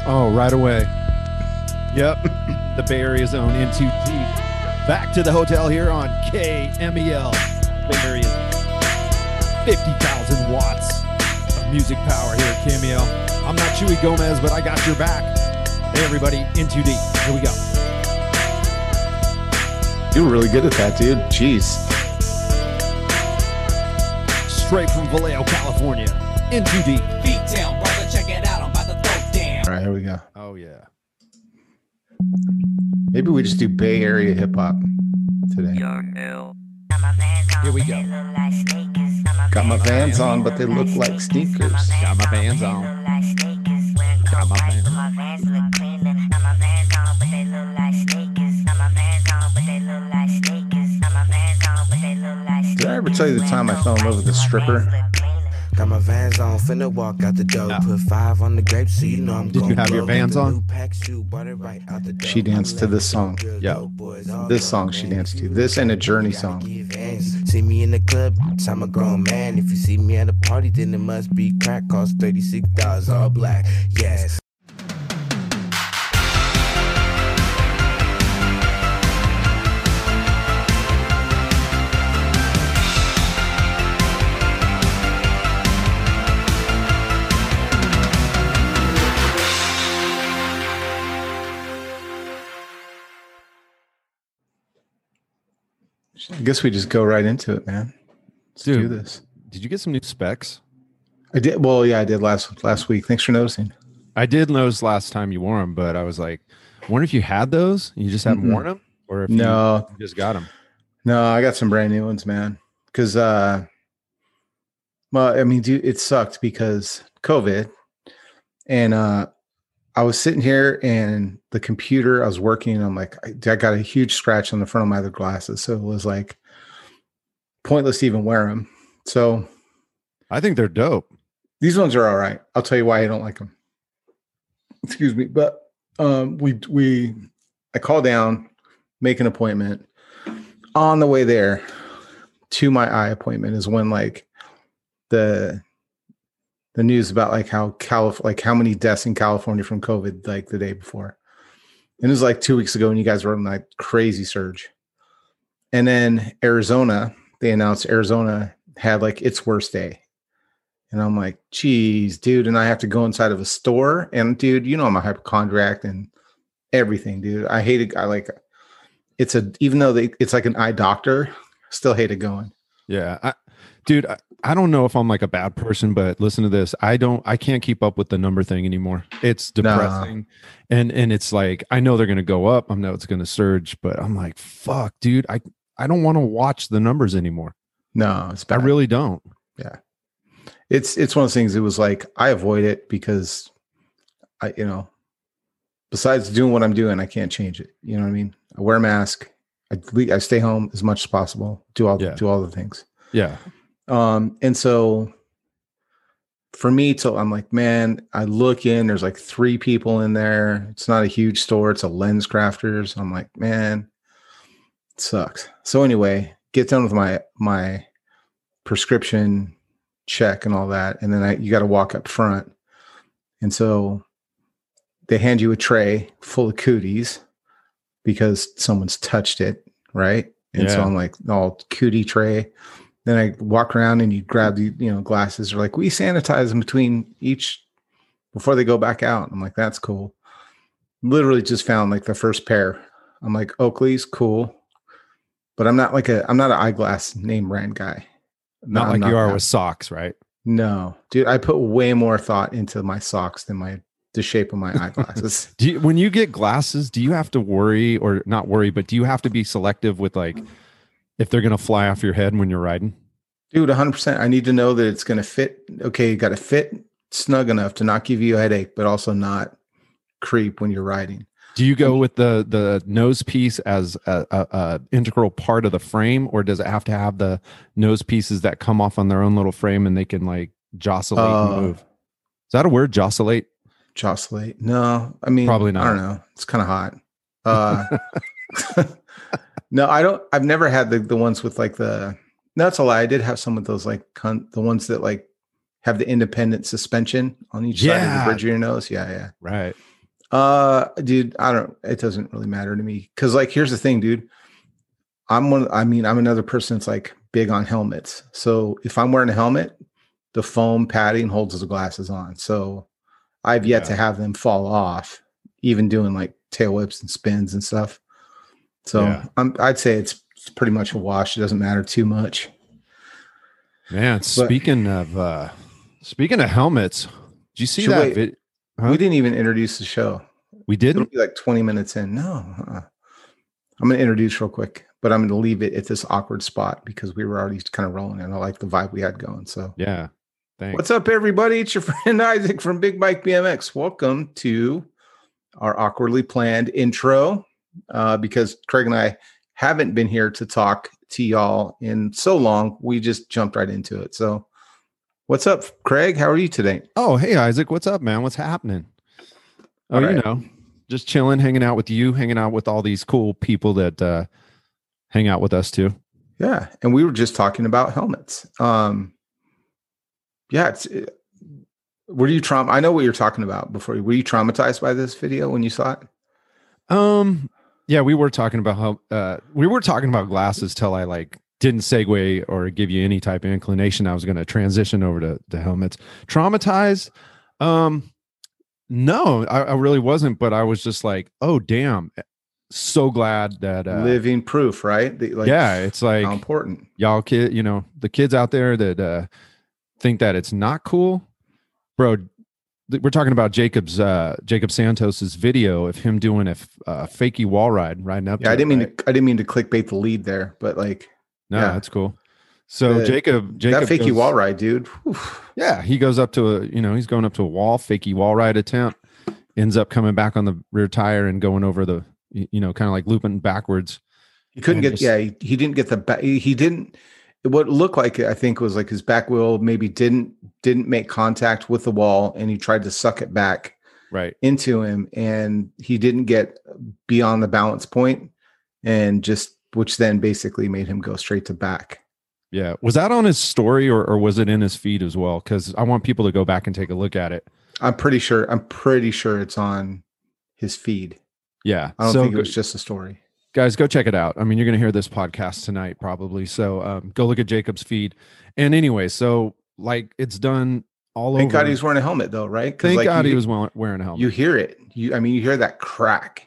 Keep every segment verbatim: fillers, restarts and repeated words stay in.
Oh, right away. Yep. The Bay Area zone in too deep. Back to the hotel here on K M E L. Bay Area. fifty thousand watts of music power here at K M E L. I'm not Chewy Gomez, but I got your back. Hey, everybody, in too deep. Here we go. You were really good at that, dude. Jeez. Straight from Vallejo, California. In too deep. Beat down, brother. Check it out. I'm about to throw down. All right, here we go. Oh, yeah. Maybe we just do Bay Area hip hop today. Here we go. Got my Vans on, but they look like sneakers. Got my bands on. Got my bands on. Did I ever tell you the time I fell in love with a stripper? Got my Vans on, finna walk out the door. No. Put five on the grape, so you know I'm Did you gon' have your blow. Vans Got the on? new pack shoe, bought it right out the door. She danced to this song. Yo. This song she danced to. This and a Journey song. See me in the club, I'm a grown man. If you see me at a party, then it must be crack. Cost thirty-six dollars, all black. Yes. I guess we just go right into it, man. Let's Dude. do this. Did you get some new specs? I did. Well, yeah, I did last last week. Thanks for noticing. I did notice last time you wore them, but I was like, I wonder if you had those and you just haven't Mm-mm. worn them, or if No. you just got them. No, I got some brand new ones, man. Because, uh, well, I mean, dude, it sucked because COVID, and uh, I was sitting here and the computer, I was working. And I'm like, I, I got a huge scratch on the front of my other glasses, so it was like pointless to even wear them. So I think they're dope. these ones are all right. I'll tell you why I don't like them. Excuse me, but um, we we I call down, make an appointment. On the way there to my eye appointment is when like the the news about like how Calif- like how many deaths in California from COVID like the day before. And it was like two weeks ago, and you guys were on like crazy surge. And then Arizona, they announced Arizona had like its worst day. And I'm like, geez, dude. And I have to go inside of a store. And dude, you know, I'm a hypochondriac and everything, dude. I hate it. I like it's a, even though they, it's like an eye doctor, still hate it going. Yeah. I, dude, I, I don't know if I'm like a bad person, but listen to this. I don't, I can't keep up with the number thing anymore. It's depressing. And, and it's like, I know they're going to go up. I know it's going to surge, but I'm like, fuck, dude, I, I don't want to watch the numbers anymore. No, it's I bad. really don't. Yeah. It's, it's one of those things. It was like, I avoid it because I, you know, besides doing what I'm doing, I can't change it. You know what I mean? I wear a mask. I, I stay home as much as possible. Do all, Yeah. do all the things. Yeah. Um, and so for me to, I'm like, man, I look in, there's like three people in there. It's not a huge store. It's a Lens Crafters. I'm like, man, it sucks. So anyway, get done with my, my prescription check and all that. And then I, you got to walk up front. And so they hand you a tray full of cooties because someone's touched it. Right. And so Yeah. I'm like, all cootie tray. Then I walk around and you grab the, you know, glasses. They're like, we sanitize them between each before they go back out. I'm like, that's cool. Literally just found like the first pair. I'm like, Oakley's cool. But I'm not like a, I'm not an eyeglass name brand guy. Not I'm like you are that. with socks, right? No, dude, I put way more thought into my socks than my, the shape of my eyeglasses. Do you, when you get glasses, do you have to worry or not worry, but do you have to be selective with like, if they're going to fly off your head when you're riding? Dude, one hundred percent. I need to know that it's going to fit. Okay, you got to fit snug enough to not give you a headache, but also not creep when you're riding. Do you go with the the nose piece as a, a, a integral part of the frame, or does it have to have the nose pieces that come off on their own little frame and they can like jostlate Uh, and move? Is that a word, jostlate? Jostlate? No, I mean, Probably not. I don't know. It's kind of hot. Uh, no, I don't. I've never had the the ones with like the. No, that's a lie. I did have some of those, like con- the ones that like have the independent suspension on each side of Yeah. the bridge of your nose. Yeah, yeah. Right. Uh, dude, I don't. It doesn't really matter to me because, like, here's the thing, dude. I'm one. I mean, I'm another person that's like big on helmets. So if I'm wearing a helmet, the foam padding holds the glasses on. So I've yet Yeah. to have them fall off, even doing like tail whips and spins and stuff. So Yeah. I'm. I'd say it's, it's pretty much a wash. It doesn't matter too much. Man, speaking of uh speaking of helmets, did you see Should that wait. vid- Huh? We didn't even introduce the show. We It'll didn't? be like twenty minutes in. No, uh-uh. I'm going to introduce real quick, but I'm going to leave it at this awkward spot because we were already kind of rolling and I like the vibe we had going. So, Yeah. Thanks. what's up, everybody? It's your friend Isaac from Big Bike B M X. Welcome to our awkwardly planned intro uh, because Craig and I haven't been here to talk to y'all in so long. We just jumped right into it. So, what's up, Craig? How are you today? Oh, hey Isaac, what's up, man? What's happening? Oh, All you right. know, just chilling, hanging out with you, hanging out with all these cool people that uh hang out with us too. Yeah, and we were just talking about helmets. Um, yeah, it's. It, were you traum? I know what you're talking about before. Were you traumatized by this video when you saw it? Um, yeah, we were talking about how uh we were talking about glasses till I like didn't segue or give you any type of inclination I was going to transition over to, to helmets. Traumatized? Um, no, I, I really wasn't, but I was just like, oh damn, so glad that uh, Living proof, right? That, like, yeah, it's like how important. y'all kid, you know, the kids out there that uh think that it's not cool, bro. Th- we're talking about Jacob's uh Jacob Santos's video of him doing a f- uh, fakey wall ride riding up. Yeah, to I it, didn't mean right? to. I didn't mean to clickbait the lead there, but like No, yeah. that's cool. So The- Jacob, Jacob, that fakey goes- wall ride, dude. Whew. yeah, he goes up to a, you know, he's going up to a wall, fakey wall ride attempt, ends up coming back on the rear tire and going over the, y- you know, kind of like looping backwards. He couldn't And get. just- Yeah, he, he didn't get the back. He, he didn't. What looked like I think was like his back wheel maybe didn't didn't make contact with the wall, and he tried to suck it back Right. into him, and he didn't get beyond the balance point, and just which then basically made him go straight to back. Yeah. Was that on his story or, or was it in his feed as well? Because I want people to go back and take a look at it. I'm pretty sure. I'm pretty sure it's on his feed. Yeah. I don't so think it was just a story. guys, go check it out. I mean, you're going to hear this podcast tonight probably. So um, go look at Jacob's feed. And anyway, so like it's done all Thank over. God he's wearing a helmet though, right? 'Cause, Thank like, God you, he was wa- wearing a helmet. You hear it. You, I mean, you hear that crack.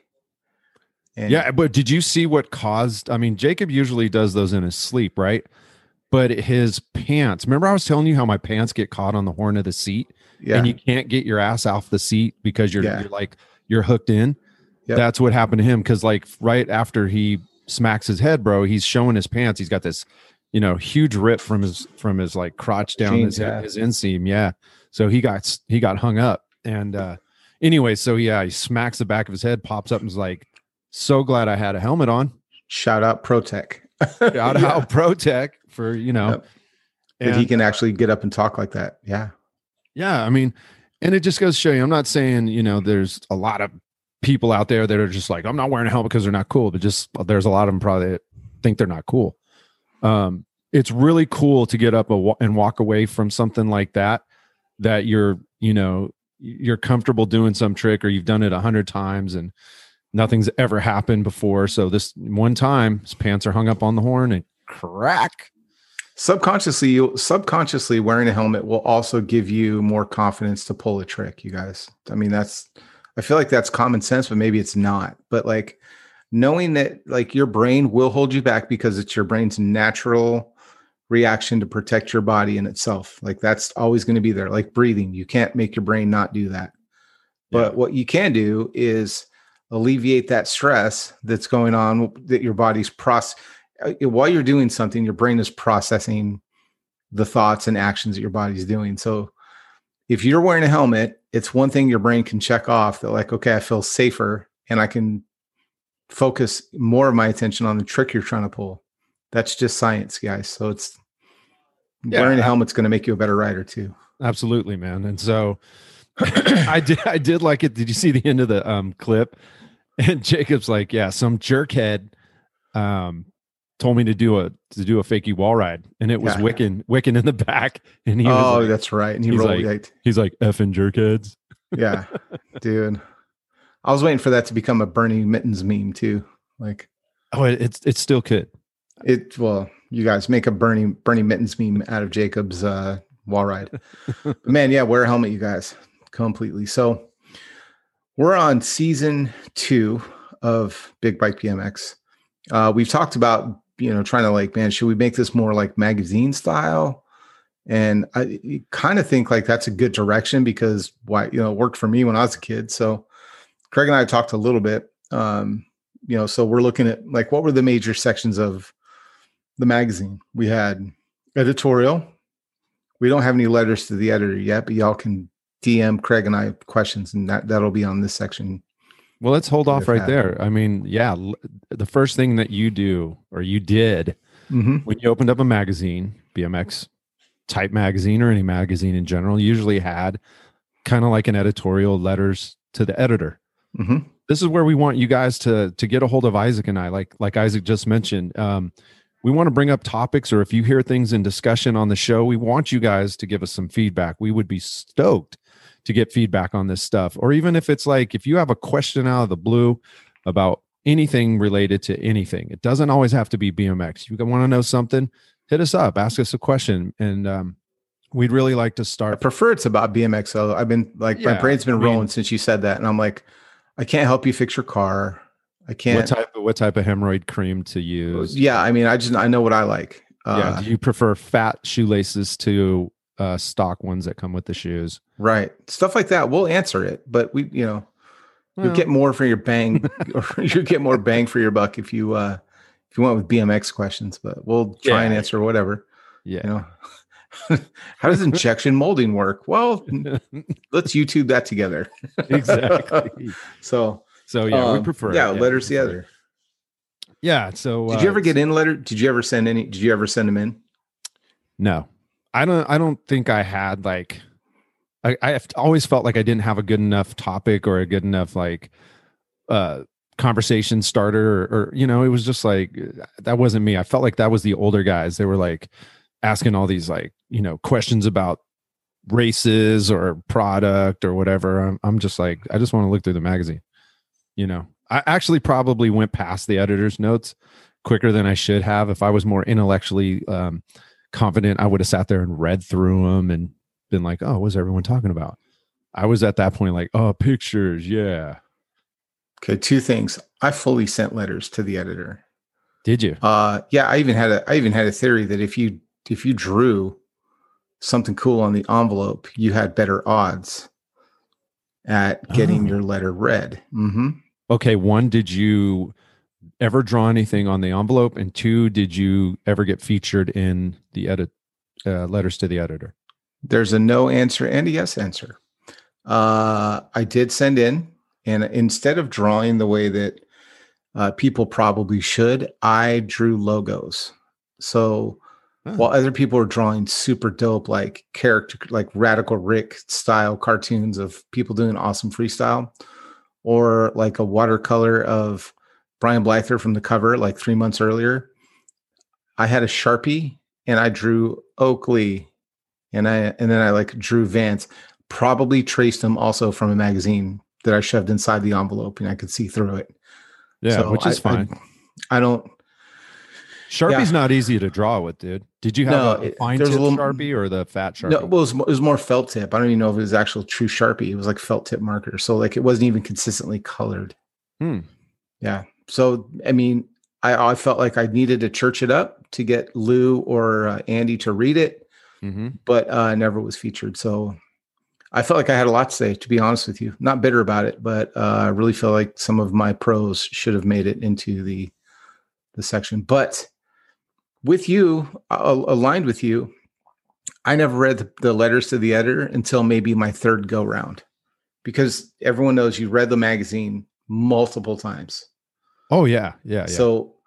And Yeah, but did you see what caused? I mean, Jacob usually does those in his sleep, right? But his pants. Remember, I was telling you how my pants get caught on the horn of the seat, yeah. and you can't get your ass off the seat because you're, Yeah. you're like you're hooked in. Yep. That's what happened to him. Because like right after he smacks his head, bro, he's showing his pants. He's got this, you know, huge rip from his from his like crotch down Jeans, his yeah. his inseam. Yeah. So he got he got hung up. And uh anyway, so yeah, he smacks the back of his head, pops up, and is like, "So glad I had a helmet on." Shout out ProTech. Shout Yeah. out ProTech for, you know, Yep. That he and, can actually get up and talk like that. Yeah. yeah, I mean, and it just goes to show you, I'm not saying, you know, there's a lot of people out there that are just like, I'm not wearing a helmet because they're not cool, but just there's a lot of them probably that think they're not cool. Um, it's really cool to get up a, wa- and walk away from something like that, that you're, you know, you're comfortable doing some trick or you've done it a hundred times and nothing's ever happened before. So this one time his pants are hung up on the horn and crack. Subconsciously, you subconsciously wearing a helmet will also give you more confidence to pull a trick, you guys. I mean, that's I feel like that's common sense, but maybe it's not. But like knowing that like your brain will hold you back because it's your brain's natural reaction to protect your body in itself. Like that's always going to be there. Like breathing, you can't make your brain not do that. But Yeah. what you can do is alleviate that stress that's going on that your body's process. While you're doing something, your brain is processing the thoughts and actions that your body's doing. So if you're wearing a helmet, it's one thing your brain can check off that like, okay, I feel safer and I can focus more of my attention on the trick you're trying to pull. That's just science, guys. So it's Yeah, wearing a I- helmet's going to make you a better rider too. Absolutely, man. And so I did I did like it. Did you see the end of the um clip? And Jacob's like, yeah, some jerkhead um told me to do a to do a fakey wall ride. And it was Yeah. Wiccan, Wiccan in the back. And he Oh, was like, that's right. And he he's rolled like- like, he's like effing jerkheads. yeah, dude. I was waiting for that to become a Bernie Mittens meme too. Like, Oh, it, it's it's still could. it. Well, you guys make a Bernie Bernie Mittens meme out of Jacob's uh, wall ride. But man, yeah, wear a helmet, you guys, completely. So we're on season two of Big Bike B M X. Uh, we've talked about, you know, trying to like, man, should we make this more like magazine style? And I kind of think like that's a good direction because why, you know, it worked for me when I was a kid. So Craig and I talked a little bit, um, you know, so we're looking at like, what were the major sections of the magazine? We had editorial. We don't have any letters to the editor yet, but y'all can D M Craig and I questions, and that, that'll be on this section. Well, let's hold off right had. there. I mean, yeah, l- the first thing that you do or you did Mm-hmm. when you opened up a magazine, B M X type magazine or any magazine in general, usually had kind of like an editorial letters to the editor. Mm-hmm. This is where we want you guys to to get a hold of Isaac and I, like like Isaac just mentioned. Um, we want to bring up topics, or if you hear things in discussion on the show, we want you guys to give us some feedback. We would be stoked to get feedback on this stuff. Or even if it's like, if you have a question out of the blue about anything related to anything, it doesn't always have to be B M X. You want to know something, hit us up, ask us a question. And um, we'd really like to I start. prefer it's about B M X. So I've been like, my Yeah, brain's been I mean- rolling since you said that. And I'm like, I can't help you fix your car. I What can't. type of, what type of hemorrhoid cream to use? Yeah. I mean, I just, I know what I like. Uh, yeah. Do you prefer fat shoelaces to uh, stock ones that come with the shoes? Right. Stuff like that. We'll answer it, but we, you know, Well, you'll get more for your bang, or you get more bang for your buck if you, uh, if you went with B M X questions, but we'll try and Yeah. answer whatever, yeah. you know. How does injection molding work? Well, let's YouTube that together. Exactly. So, So yeah, we um, prefer. yeah, it. letters we prefer together. it. Yeah. So Did you uh, ever get in letter? Did you ever send any? Did you ever send them in? No, I don't. I don't think I had like. I I've always felt like I didn't have a good enough topic or a good enough like, uh, conversation starter, or, or you know, it was just like that wasn't me. I felt like that was the older guys. They were like asking all these like you know questions about races or product or whatever. I'm I'm just like I just want to look through the magazine. You know, I actually probably went past the editor's notes quicker than I should have. If I was more intellectually um, confident, I would have sat there and read through them and been like, oh, what's everyone talking about? I was at that point like, oh, pictures. Yeah. Okay, two things. I fully sent letters to the editor. Did you? Uh, yeah, I even had a I even had a theory that if you if you drew something cool on the envelope, you had better odds at getting Oh. your letter read. Mm-hmm. Okay. One, did you ever draw anything on the envelope? And two, did you ever get featured in the edit uh, letters to the editor? There's a no answer and a yes answer. Uh, I did send in, and instead of drawing the way that uh, people probably should, I drew logos. So Oh. while other people are drawing super dope, like character, like Radical Rick style cartoons of people doing awesome freestyle, or like a watercolor of Brian Blyther from the cover, like three months earlier, I had a Sharpie and I drew Oakley, and I and then I like drew Vance. Probably traced them also from a magazine that I shoved inside the envelope, and I could see through it. Yeah, So which is I- fine. I, I don't. Sharpie's yeah. not easy to draw with, dude. Did you have No, a it- fine there's a tip little- Sharpie or the fat Sharpie? No, well, it was, it was more felt tip. I don't even know if it was actual true Sharpie. It was like felt tip marker. So like it wasn't even consistently colored. Hmm. Yeah. So, I mean, I, I felt like I needed to church it up to get Lou or uh, Andy to read it, Mm-hmm. but uh, never was featured. So I felt like I had a lot to say, to be honest with you. Not bitter about it, but uh, I really feel like some of my pros should have made it into the the section. But with you, uh, aligned with you, I never read the, the letters to the editor until maybe my third go round, because everyone knows you read the magazine multiple times. Oh yeah, yeah, yeah. So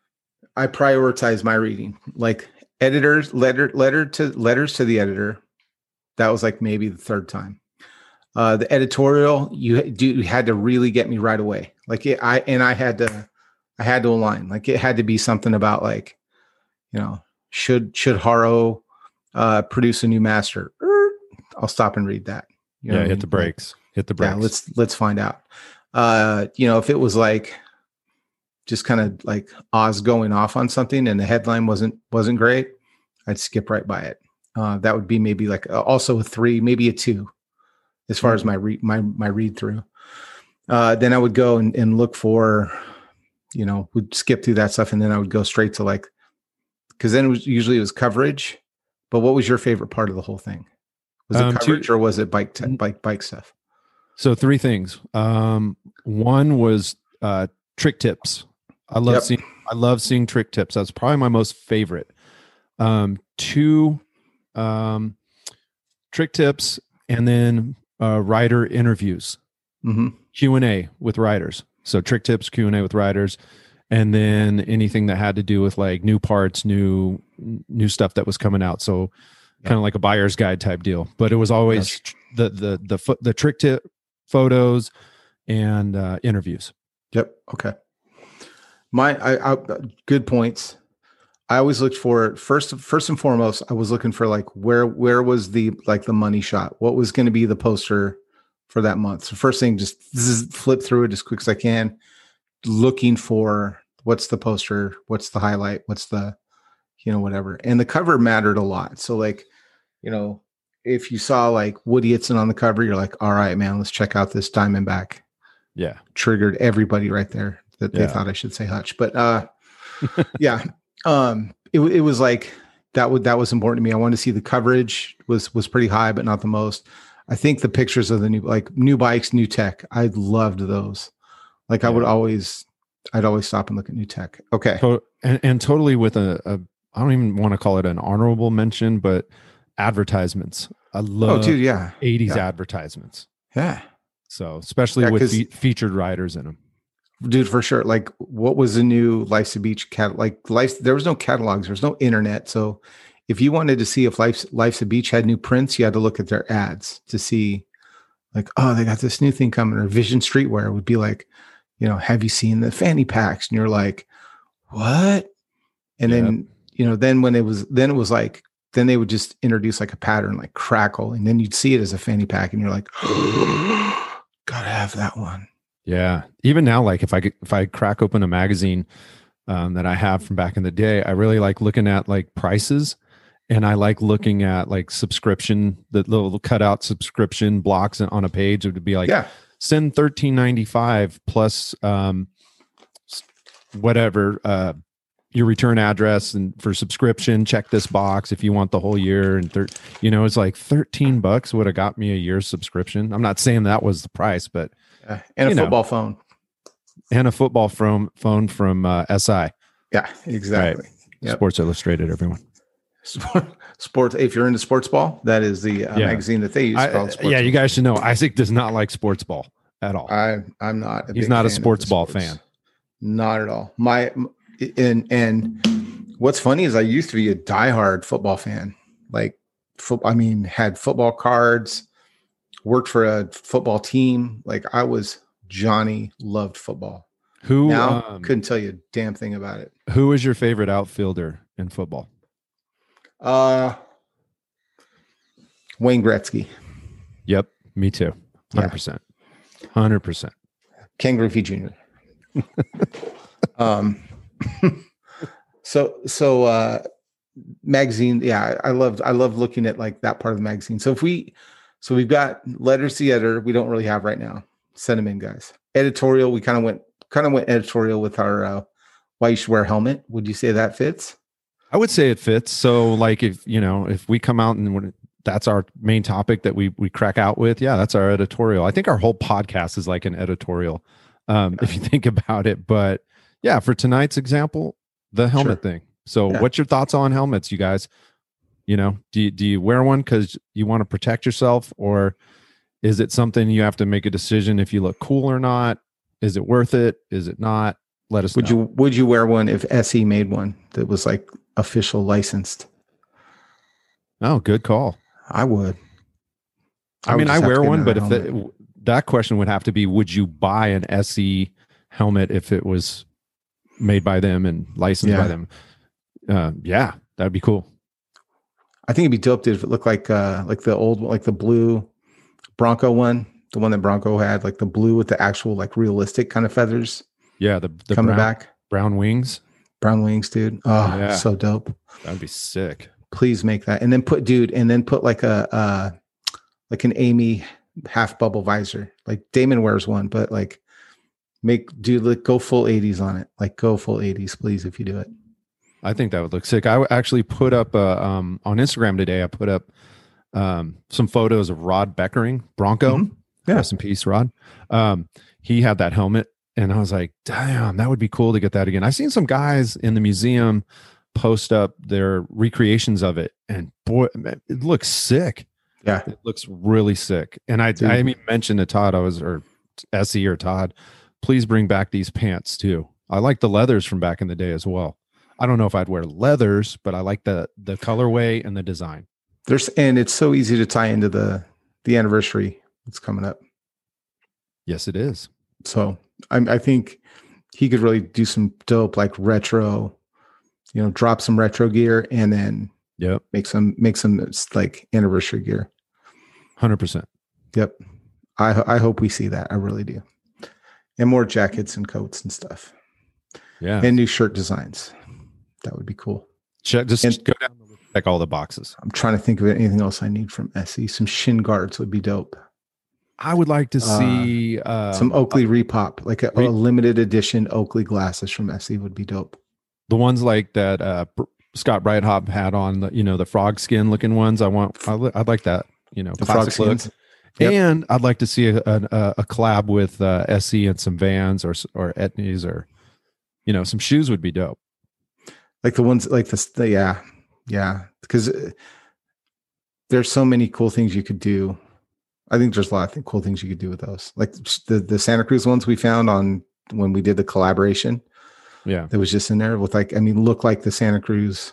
I prioritize my reading, like editors, letter, letter to letters to the editor. That was like maybe the third time. Uh, the editorial, you do you had to really get me right away. Like it, I and I had to, I had to align. Like it had to be something about like, you know, should should Haro uh, produce a new master? Er, I'll stop and read that. You know yeah, what I hit mean? the brakes. hit the brakes. Yeah, let's let's find out. Uh, you know, if it was like just kind of like Oz going off on something and the headline wasn't wasn't great, I'd skip right by it. Uh, that would be maybe like a, also a three, maybe a two, as far mm-hmm. as my read my my read through. Uh, then I would go and, and look for, you know, would skip through that stuff, and then I would go straight to like, because then it was usually it was coverage. But what was your favorite part of the whole thing? Was it um, coverage two, or was it bike te- bike bike stuff? So three things. Um, one was uh, trick tips. I love yep. seeing I love seeing trick tips. That's probably my most favorite. Um, two, um, trick tips, and then uh, rider interviews. Mm-hmm. Q and A with riders. So trick tips, Q and A with riders, and then anything that had to do with like new parts, new new stuff that was coming out. So yeah. kind of like a buyer's guide type deal. But it was always yes. the the the the, the trick tip photos and uh, interviews. Yep. Okay. My I, I good points. I always looked for first first and foremost. I was looking for like where where was the like the money shot? What was going to be the poster for that month? So first thing, just this is flip through it as quick as I can, looking for what's the poster, what's the highlight, what's the, you know, whatever. And the cover mattered a lot. So like, you know, if you saw like Woody Itson on the cover, you're like, all right, man, let's check out this Diamondback. Yeah. Triggered everybody right there that yeah. they thought I should say Hutch. But uh, yeah, um, it, it was like, that would, that was important to me. I wanted to see the coverage was, was pretty high, but not the most. I think the pictures of the new, like new bikes, new tech, I loved those. Like yeah. I would always, I'd always stop and look at new tech. Okay. So, and, and totally with a, a, I don't even want to call it an honorable mention, but advertisements. I love oh, dude, yeah. eighties yeah. advertisements. Yeah. So especially yeah, with fe- featured riders in them. Dude, for sure. Like what was the new Life's a Beach cat? Like life, there was no catalogs. There was no internet. So if you wanted to see if Life's, Life's a Beach had new prints, you had to look at their ads to see like, oh, they got this new thing coming. Or Vision Streetwear would be like, you know, have you seen the fanny packs? And you're like, what? And yep. then, you know, then when it was, then it was like, then they would just introduce like a pattern like Crackle. And then you'd see it as a fanny pack and you're like, oh, gotta have that one. Yeah. Even now, like if I could, if I crack open a magazine um, that I have from back in the day, I really like looking at like prices. And I like looking at like subscription, the little cutout subscription blocks on a page. It would be like, yeah. send thirteen ninety-five plus um, whatever uh, your return address and for subscription. Check this box if you want the whole year. And thir- you know, it's like thirteen bucks would have got me a year's subscription. I'm not saying that was the price, but yeah. and a football know. phone and a football from phone from uh, S I. Yeah, exactly. Right. Yep. Sports Illustrated, everyone. Sports. If you're into sports ball, that is the uh, yeah. magazine that they use. I, called sports yeah, ball. You guys should know. Isaac does not like sports ball at all. I I'm not. A He's not a sports ball sports. fan. Not at all. My and and what's funny is I used to be a diehard football fan. Like, foot, I mean, had football cards, worked for a football team. Like I was Johnny. Loved football. Who now um, couldn't tell you a damn thing about it. Who is your favorite outfielder in football? Uh, Wayne Gretzky. Yep, me too. one hundred percent. one hundred percent. Ken Griffey Junior um, so, so, uh, magazine. Yeah, I loved, I love looking at like that part of the magazine. So if we, so we've got letters to the editor, we don't really have right now. Send them in, guys. Editorial. We kind of went, kind of went editorial with our, uh, why you should wear a helmet. Would you say that fits? I would say it fits. So like if, you know, if we come out and that's our main topic that we we crack out with, yeah, that's our editorial. I think our whole podcast is like an editorial, um, if you think about it. But yeah, for tonight's example, the helmet sure. thing. So yeah. What's your thoughts on helmets, you guys? You know, do you, do you wear one because you want to protect yourself, or is it something you have to make a decision if you look cool or not? Is it worth it? Is it not? Let us would know. you would you wear one if S E made one that was like official licensed? Oh, good call. I would. I, I mean, I wear one, but if that, that question would have to be, would you buy an S E helmet if it was made by them and licensed yeah. by them? Uh, yeah, that'd be cool. I think it'd be dope if it looked like uh, like the old, like the blue Bronco one the one that Bronco had, like the blue with the actual like realistic kind of feathers Yeah, the the coming brown, back. brown wings. Brown wings, dude. Oh, Yeah. so dope. That'd be sick. Please make that, and then put, dude, and then put like a uh like an Amy half bubble visor. Like Damon wears one, but like make dude like go full eighties on it. Like go full eighties, please, if you do it. I think that would look sick. I actually put up uh, um, on Instagram today. I put up um, some photos of Rod Beckering, Bronco. Mhm. Yeah. Rest in peace, Rod. Um, he had that helmet, and I was like, damn, that would be cool to get that again. I've seen some guys in the museum post up their recreations of it, and boy, man, it looks sick. Yeah. It looks really sick. And I, Dude. I even mentioned to Todd, I was, or Essie or Todd, please bring back these pants too. I like the leathers from back in the day as well. I don't know if I'd wear leathers, but I like the the colorway and the design. There's, and it's so easy to tie into the the anniversary that's coming up. Yes, it is. So I, I think he could really do some dope like retro, you know, drop some retro gear and then Yep. make some make some like anniversary gear. one hundred percent. Yep. I I hope we see that. I really do. And more jackets and coats and stuff. Yeah. And new shirt designs. That would be cool. Check, just and- go down and check all the boxes. I'm trying to think of anything else I need from Essie. Some shin guards would be dope. I would like to Uh, see uh, Some Oakley Repop, like a, Re- a limited edition Oakley glasses from Essie would be dope. the ones like that uh, Br- Scott Breithaupt had on, the, you know, the frog skin looking ones. I want, I li- I'd like that, you know, The frog classic look. skins. Yep. And I'd like to see a, a, a collab with uh, S E and some Vans or or Etnies, or, you know, some shoes would be dope. Like the ones like this. The, yeah. Yeah. Because uh, there's so many cool things you could do. I think there's a lot of th- cool things you could do with those. Like the, the Santa Cruz ones we found on when we did the collaboration. Yeah. That was just in there with like, I mean, look like the Santa Cruz.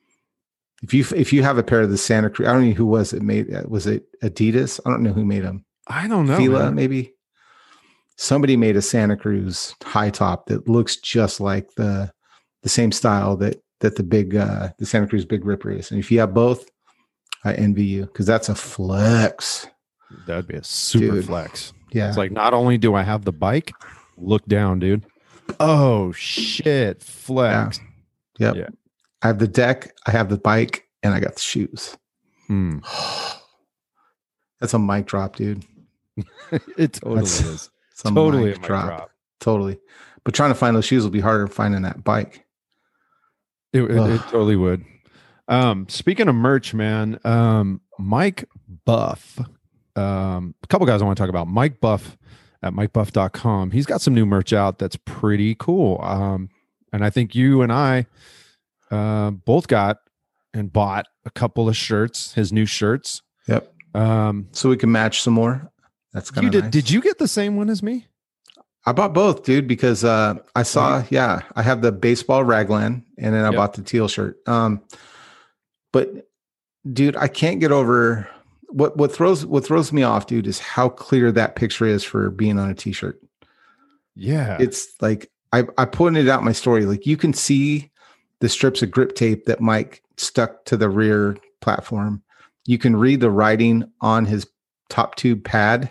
If you if you have a pair of the Santa Cruz, I don't know who was it made. Was it Adidas? I don't know who made them. I don't know. Fila, man. maybe. Somebody made a Santa Cruz high top that looks just like the the same style that that the big uh the Santa Cruz Big Ripper is. And if you have both, I envy you because that's a flex. That'd be a super Dude. flex. Yeah. It's like, not only do I have the bike, look down, dude. Oh shit, flex. Yep. Yeah. I have the deck, I have the bike, and I got the shoes. Hmm. That's a mic drop, dude. It totally That's- is. It's a Totally mic a mic drop. drop. Totally. But trying to find those shoes will be harder than finding that bike. It, it, it Ugh. totally would. Um, speaking of merch, man, um, Mike Buff, um, a couple guys I want to talk about. Mike Buff at mike buff dot com. He's got some new merch out that's pretty cool. Um, and I think you and I uh, both got and bought a couple of shirts, his new shirts. Yep. Um, So we can match some more. That's kind you of did. nice. Did you get the same one as me? I bought both, dude, because uh, I saw, yeah, I have the baseball raglan and then I Yep. bought the teal shirt. Um, but dude, I can't get over what what throws what throws me off, dude, is how clear that picture is for being on a t-shirt. Yeah. It's like I I pointed out in my story, like you can see the strips of grip tape that Mike stuck to the rear platform. You can read the writing on his top tube pad.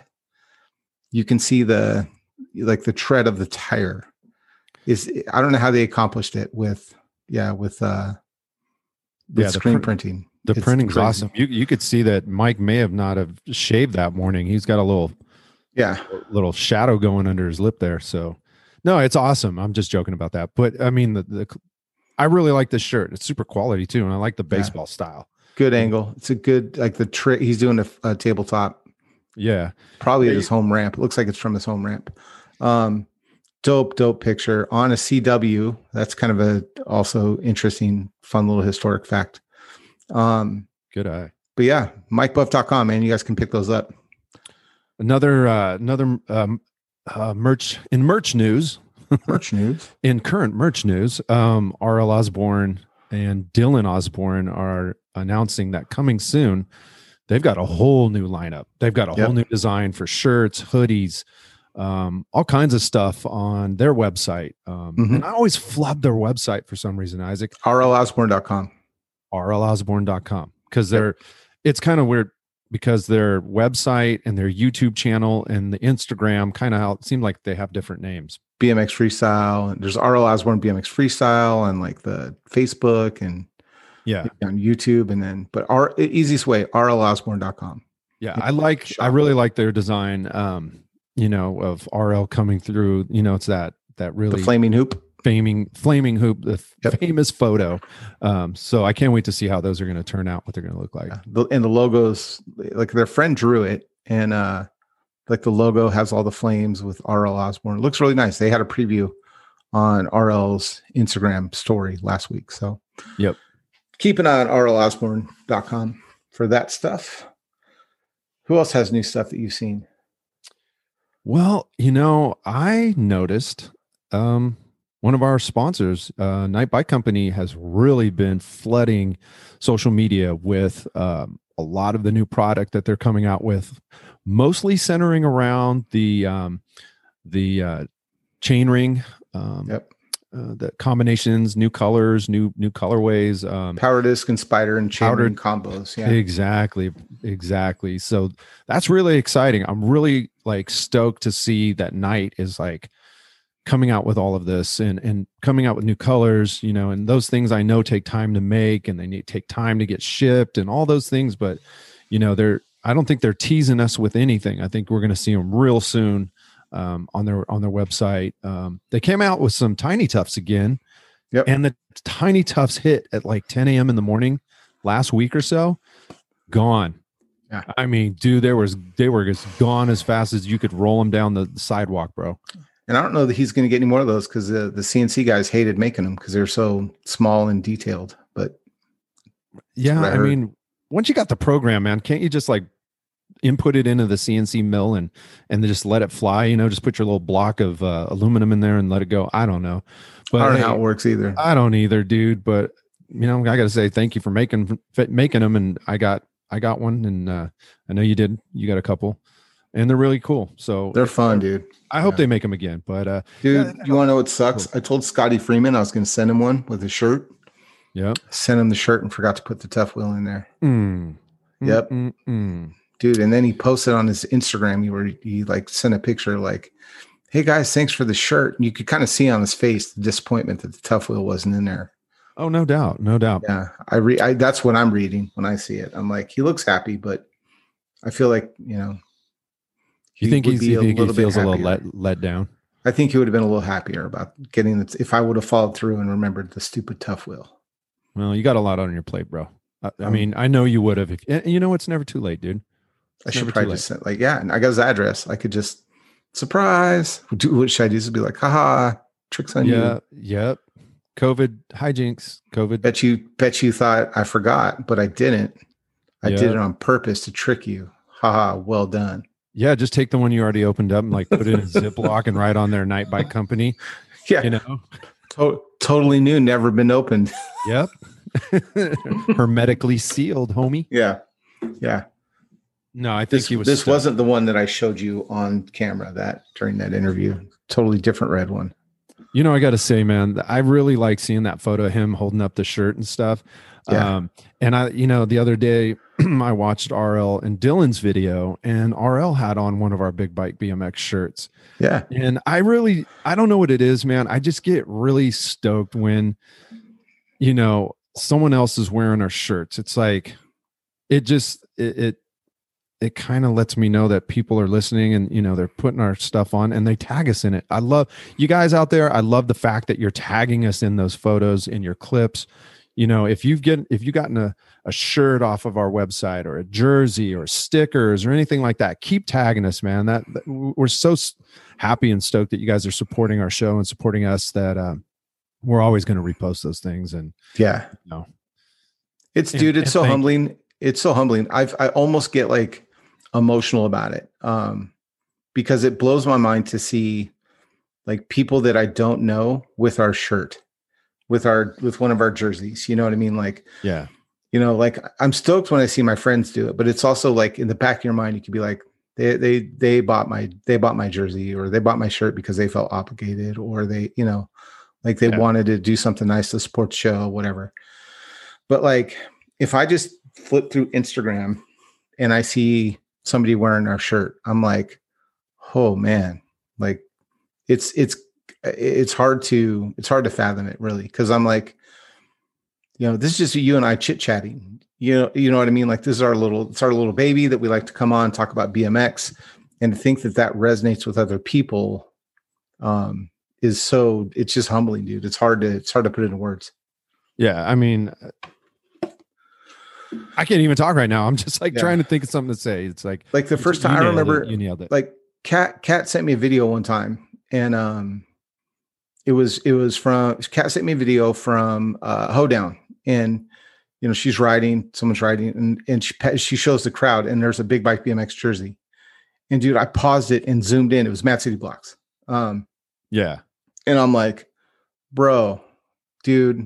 You can see the like the tread of the tire. Is I don't know how they accomplished it with yeah with uh with Yeah, the screen print- printing. The It's printing's crazy. awesome. You you could see that Mike may have not have shaved that morning. He's got a little Yeah, little shadow going under his lip there. So no, it's awesome. I'm just joking about that. But I mean, the, the I really like this shirt. It's super quality too, and I like the Yeah. baseball style. good angle. It's a good like the trick. He's doing a, a tabletop. Yeah, Probably Yeah, at his home ramp. It looks like it's from his home ramp. Um, dope, dope picture on a C W. That's kind of a also interesting, fun little historic fact. Um, good eye. but yeah, mike buff dot com, man. You guys can pick those up. Another uh, another um, uh, merch in merch news. Merch news. In current merch news, um, R L Osborne and Dylan Osborne are announcing that coming soon, they've got a whole new lineup. They've got a Yep. whole new design for shirts, hoodies, um, all kinds of stuff on their website. Um, Mhm. And I always flub their website for some reason, Isaac, r l osborne dot com. r l osborne dot com, because they're, it's kind of weird. because their website and their YouTube channel and the Instagram kind of it seemed like they have different names. B M X Freestyle, and there's R L Osborne B M X Freestyle, and like the Facebook and Yeah. on YouTube, and then but our easiest way, R L Osborne dot com. Yeah, I like I really like their design um, you know, of R L coming through, you know, it's that that really The flaming hoop. flaming flaming hoop, the Yep. famous photo. Um, so I can't wait to see how those are going to turn out, what they're going to look like. Yeah. The, and the logos, like their friend drew it, and uh like the logo has all the flames with R L Osborne. It looks really nice. They had a preview on R L's Instagram story last week. So Yep. keep an eye on R L Osborne dot com for that stuff. Who else has new stuff that you've seen? Well, you know, I noticed um, one of our sponsors, uh, Night Bike Company, has really been flooding social media with um, a lot of the new product that they're coming out with, mostly centering around the um, the uh, chain ring, um, Yep. uh, the combinations, new colors, new new colorways. Um, Power disc and spider and chain Powdered- ring combos. Yeah. Exactly. Exactly. So that's really exciting. I'm really like stoked to see that Night is like coming out with all of this and, and coming out with new colors, you know, and those things I know take time to make and they need take time to get shipped and all those things. But, you know, they're, I don't think they're teasing us with anything. I think we're going to see them real soon um, on their, on their website. Um, they came out with some Tiny Tufts again. Yep. And the Tiny Tufts hit at like ten a.m. in the morning last week or so. Gone. Yeah. I mean, dude, there was they were just gone as fast as you could roll them down the sidewalk, bro. And I don't know that he's going to get any more of those because the, the C N C guys hated making them because they're so small and detailed. But Yeah, what I I, heard. mean, once you got the program, man, can't you just like input it into the C N C mill and and then just let it fly? You know, just put your little block of uh, aluminum in there and let it go. I don't know, but I don't hey, know how it works either. I don't either, dude. But you know, I got to say thank you for making making them, and I got I got one, and uh, I know you did. You got a couple, and they're really cool. So They're fun, dude. I hope Yeah. they make them again. But uh, Dude, Yeah, you want to know what sucks? I told Scotty Freeman I was going to send him one with a shirt. yeah. Sent him the shirt and forgot to put the tough wheel in there. Mm. Yep. Mm, mm, mm. Dude, and then he posted on his Instagram, he were he like sent a picture like, "Hey guys, thanks for the shirt." And you could kind of see on his face the disappointment that the tough wheel wasn't in there. Oh, no doubt, no doubt. Yeah, I read. I that's what I'm reading when I see it. I'm like, he looks happy, but I feel like you know. You he think would he's be you think he bit feels a little happier. let let down? I think he would have been a little happier about getting it if I would have followed through and remembered the stupid tough wheel. Well, you got a lot on your plate, bro. I, I Um, mean, I know you would have. If, and you know, it's never too late, dude. I It's should never too probably late. just send, like, yeah, and I got his address. I could just surprise. Do what should I do? Just be like, haha, tricks on Yeah, you. yep. COVID hijinks. COVID. Bet you, bet you thought I forgot, but I didn't. I Yeah. did it on purpose to trick you. Haha, well done. Yeah, just take the one you already opened up and like put it in a Ziploc and write on their Night Bike Company. Yeah, You know. to- totally new, never been opened. Yep. Hermetically sealed, homie. Yeah, yeah. No, I think This he was. this stoked. wasn't the one that I showed you on camera that during that interview. Totally different red one. You know, I got to say, man, I really like seeing that photo of him holding up the shirt and stuff. Yeah. Um, and I, you know, the other day I watched R L and Dylan's video, and R L had on one of our Big Bike B M X shirts. Yeah, And I really, I don't know what it is, man. I just get really stoked when, you know, someone else is wearing our shirts. It's like, it just, it, it, it kind of lets me know that people are listening and, you know, they're putting our stuff on and they tag us in it. I love you guys out there. I love the fact that you're tagging us in those photos, in your clips. You know, if you've get, if you've gotten a, a shirt off of our website or a jersey or stickers or anything like that, keep tagging us, man. That, that we're so s- happy and stoked that you guys are supporting our show and supporting us that um, we're always going to repost those things. And, yeah. you know, It's And- dude, it's and so thank- humbling. It's so humbling. I've I almost get like emotional about it. Um, because it blows my mind to see like people that I don't know with our shirt, with our with one of our jerseys. You know what I mean? Like, yeah, you know, like I'm stoked when I see my friends do it, but it's also like in the back of your mind, you could be like, they they they bought my they bought my jersey or they bought my shirt because they felt obligated or they, you know, like they Yeah. wanted to do something nice to support the show, whatever. But like if I just flip through Instagram and I see somebody wearing our shirt, I'm like, oh man, like it's it's it's hard to it's hard to fathom it really, because I'm like, you know, this is just you and I chit chatting. You know, you know what I mean? Like this is our little it's our little baby that we like to come on talk about B M X, and to think that that resonates with other people um, is so it's just humbling, dude. It's hard to it's hard to put into words. Yeah, I mean, I can't even talk right now. I'm just like Yeah. trying to think of something to say. It's like Like the first time I you nailed remember, it. You nailed it. like Kat Kat sent me a video one time, and um, it was it was from Kat sent me a video from uh, Hoedown, and you know she's riding, someone's riding, and and she she shows the crowd, and there's a big bike B M X jersey, and dude, I paused it and zoomed in. It was Mad City Blocks, um, Yeah. and I'm like, bro, dude.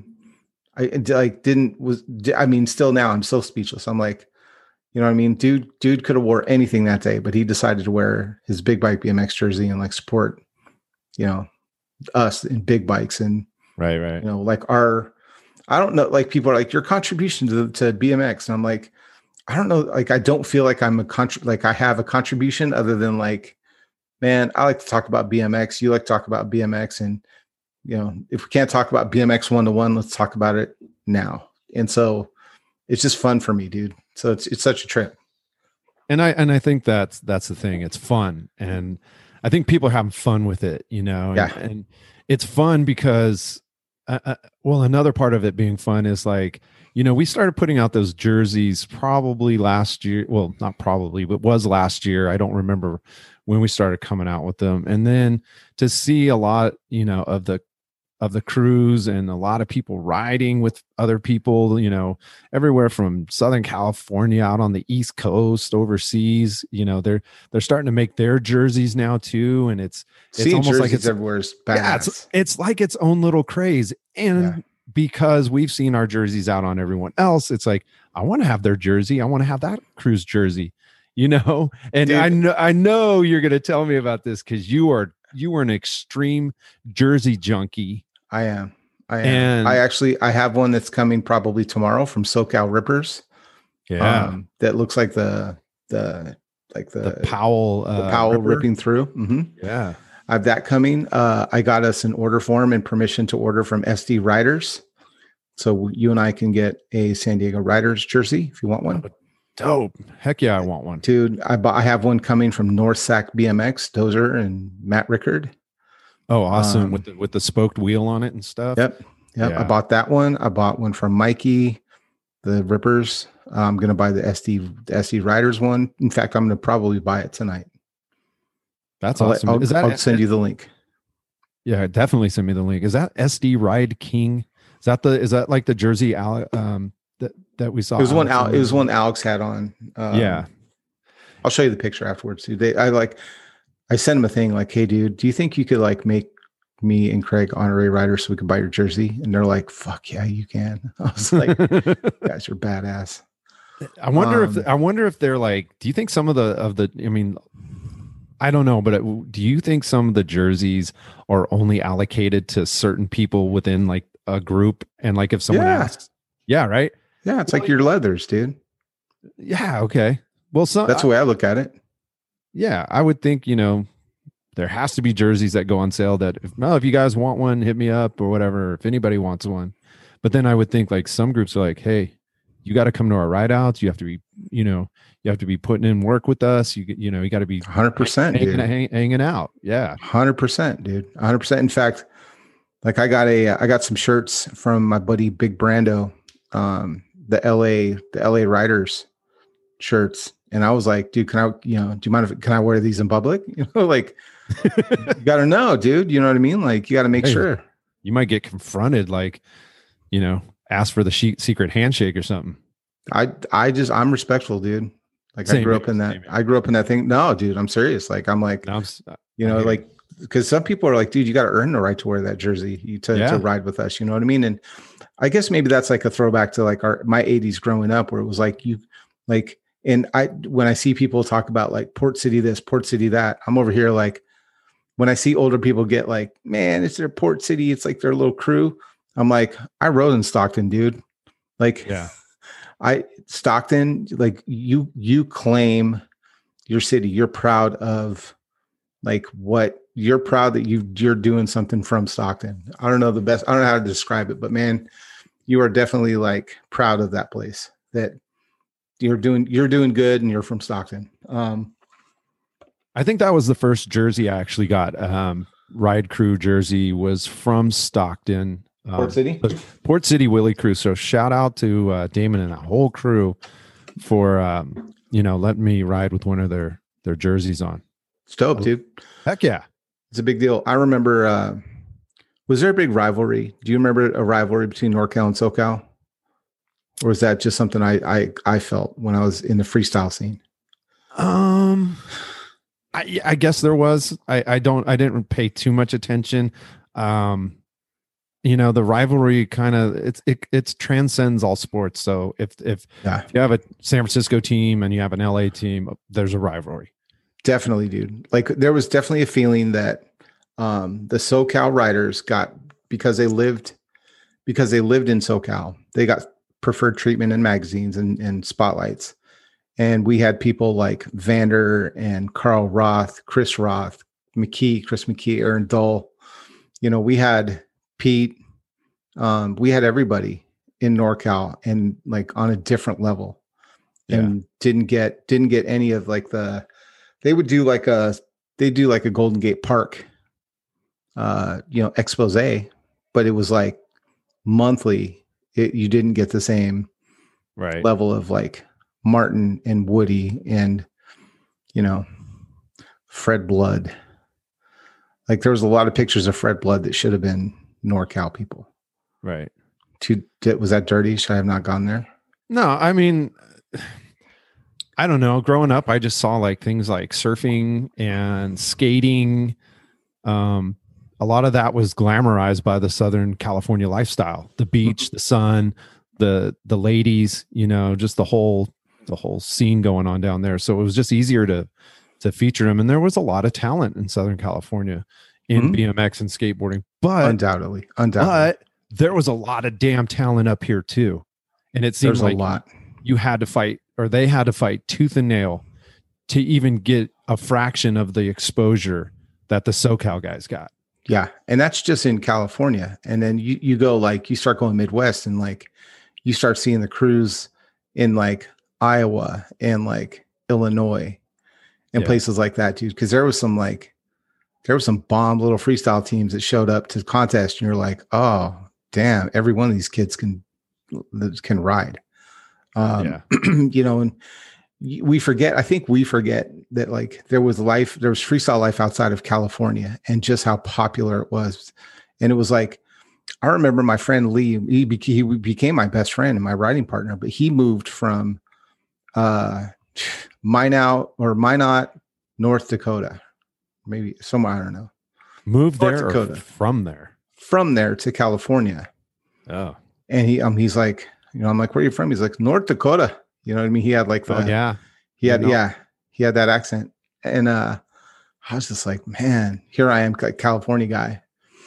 I like didn't was I mean still now I'm still speechless. I'm like, you know what I mean? Dude, dude could have wore anything that day, but he decided to wear his big bike B M X jersey and like support, you know, us in big bikes and Right, right. you know, like our I don't know, like people are like your contribution to to B M X. And I'm like, I don't know, like I don't feel like I'm a contr like I have a contribution other than like, man, I like to talk about B M X. You like to talk about B M X, and you know, if we can't talk about B M X one to one, let's talk about it now. And so it's just fun for me, dude. So it's it's such a trip. And I and I think that's that's the thing. It's fun, and I think people are having fun with it. You know, and, Yeah. and it's fun because, uh, uh, well, another part of it being fun is like, you know, we started putting out those jerseys probably last year. Well, not probably, but was last year. I don't remember when we started coming out with them, and then to see a lot, you know, of the of the crews and a lot of people riding with other people, you know, everywhere from Southern California out on the East Coast, overseas, you know, they're, they're starting to make their jerseys now too. And it's, it's Seeing almost jerseys like it's everywhere is badass. yeah, it's, it's like its own little craze. And Yeah. because we've seen our jerseys out on everyone else, it's like, I want to have their jersey. I want to have that crew's jersey, you know? And Dude. I know, I know you're going to tell me about this because you are, you were an extreme jersey junkie. I am. I am. And- I actually I have one that's coming probably tomorrow from SoCal Rippers. Yeah. Um, that looks like the the like the, the Powell, the uh, Powell Ripper. ripping through. hmm Yeah. I have that coming. Uh, I got us an order form and permission to order from S D Riders. So you and I can get a San Diego Riders jersey if you want one. Dope. Heck yeah, I want one. Dude, I bought, I have one coming from North Sac B M X, Dozer and Matt Rickard. Oh, awesome. Um, with the with the spoked wheel on it and stuff. Yep. Yep. Yeah. I bought that one. I bought one from Mikey, the Rippers. I'm going to buy the S D, the S D Riders one. In fact, I'm going to probably buy it tonight. That's I'll, let- awesome. I'll, Is that I'll send you the link. Yeah, definitely send me the link. Is that S D Ride King? Is that the is that like the jersey Ale- um that that we saw? It was one. Alex Al, in? it was one Alex had on. Um, Yeah. I'll show you the picture afterwards, dude. They, I like, I sent him a thing like, "Hey, dude, do you think you could like make me and Craig honorary riders so we could buy your jersey?" And they're like, "Fuck yeah, you can." I was like, "Guys are badass." I wonder Um, if I wonder if they're like. Do you think some of the of the? I mean, I don't know, but it, do you think some of the jerseys are only allocated to certain people within like a group? And like if someone Yeah. asks, yeah, right, Yeah, it's like your leathers, dude. yeah, okay. Well, so That's the way I look at it. yeah, I would think, you know, there has to be jerseys that go on sale that if, well, if you guys want one, hit me up or whatever, if anybody wants one. But then I would think like some groups are like, hey, you got to come to our ride outs. You have to be, you know, you have to be putting in work with us. You you know, you got to be one hundred percent, hanging, dude. hang, hanging out. Yeah. one hundred percent, dude. one hundred percent. In fact, like I got a, I got some shirts from my buddy Big Brando, um, the L A, the L A Riders shirts. And I was like, dude, can I, you know, do you mind if, can I wear these in public? You know, like, you got to know, dude. You know what I mean? Like, you got to make Hey. sure. You might get confronted, like, you know, ask for the sheet, secret handshake or something. I, I just, I'm respectful, dude. Like I Same grew here, up in that, same here. I grew up in that thing. No, dude, I'm serious. Like, I'm like, Now I'm, s- you I know, hear like, because some people are like, dude, you got to earn the right to wear that jersey you to, Yeah. to ride with us. You know what I mean? And I guess maybe that's like a throwback to like our, my eighties growing up where it was like, you like, and I, when I see people talk about like Port City, this, Port City, that, I'm over here. Like when I see older people get like, man, it's their Port City. It's like their little crew. I'm like, I rode in Stockton, dude. Like, yeah. I Stockton, like you, you claim your city. You're proud of like what you're proud that you you're doing something from Stockton. I don't know the best. I don't know how to describe it, but man, you are definitely like proud of that place that you're doing, you're doing good and you're from Stockton. Um, I think that was the first jersey I actually got. Um, Ride Crew jersey was from Stockton. Um, Port City? Port City Willie Crew. So shout out to uh, Damon and the whole crew for, um, you know, letting me ride with one of their, their jerseys on. It's dope, dude. Heck yeah. It's a big deal. I remember, uh, was there a big rivalry? Do you remember a rivalry between NorCal and SoCal? Or was that just something I, I, I felt when I was in the freestyle scene? Um, I, I guess there was. I, I don't. I didn't pay too much attention. Um, you know, the rivalry kind of it's it it's transcends all sports. So if if, Yeah. if you have a San Francisco team and you have an L A team, there's a rivalry. Definitely, dude. Like there was definitely a feeling that um, the SoCal riders got, because they lived because they lived in SoCal, they got preferred treatment in magazines and, and spotlights. And we had people like Vander and Carl Roth, Chris Roth, McKee, Chris McKee, Aaron Dull. You know, we had Pete. Um, we had everybody in NorCal and like on a different level, and yeah. didn't get didn't get any of like the. They would do like a they do like a Golden Gate Park, uh, you know, expose, but it was like monthly. It, you didn't get the same right level of like Martin and Woody and, you know, Fred Blood. Like there was a lot of pictures of Fred Blood that should have been NorCal people. Right. To, to, was that dirty? Should I have not gone there? No, I mean, I don't know. Growing up, I just saw like things like surfing and skating. Um, a lot of that was glamorized by the Southern California lifestyle, the beach, the sun, the, the ladies, you know, just the whole, the whole scene going on down there. So it was just easier to, to feature them. And there was a lot of talent in Southern California in mm-hmm. B M X and skateboarding, but undoubtedly, undoubtedly, but there was a lot of damn talent up here too. And it seems like a lot. You had to fight, or they had to fight tooth and nail to even get a fraction of the exposure that the SoCal guys got. Yeah. And that's just in California. And then you, you go like, you start going Midwest and like, you start seeing the crews in like Iowa and like Illinois and yeah. places like that, dude. Cause there was some like, there were some bomb little freestyle teams that showed up to contest and you're like, oh damn, every one of these kids can, can ride. Um, yeah. You know, and we forget, I think we forget that like there was life, there was freestyle life outside of California and just how popular it was. And it was like, I remember my friend Lee, he, be, he became my best friend and my riding partner, but he moved from uh, Minot or Minot, North Dakota, maybe somewhere, I don't know. Moved North there Dakota. Or from there? From there to California. Oh. And he, um, he's like, you know, I'm like, where are you from? He's like, North Dakota. You know what I mean? He had like the, oh, yeah, he had, you know. yeah, he had that accent. And uh, I was just like, man, here I am, like California guy.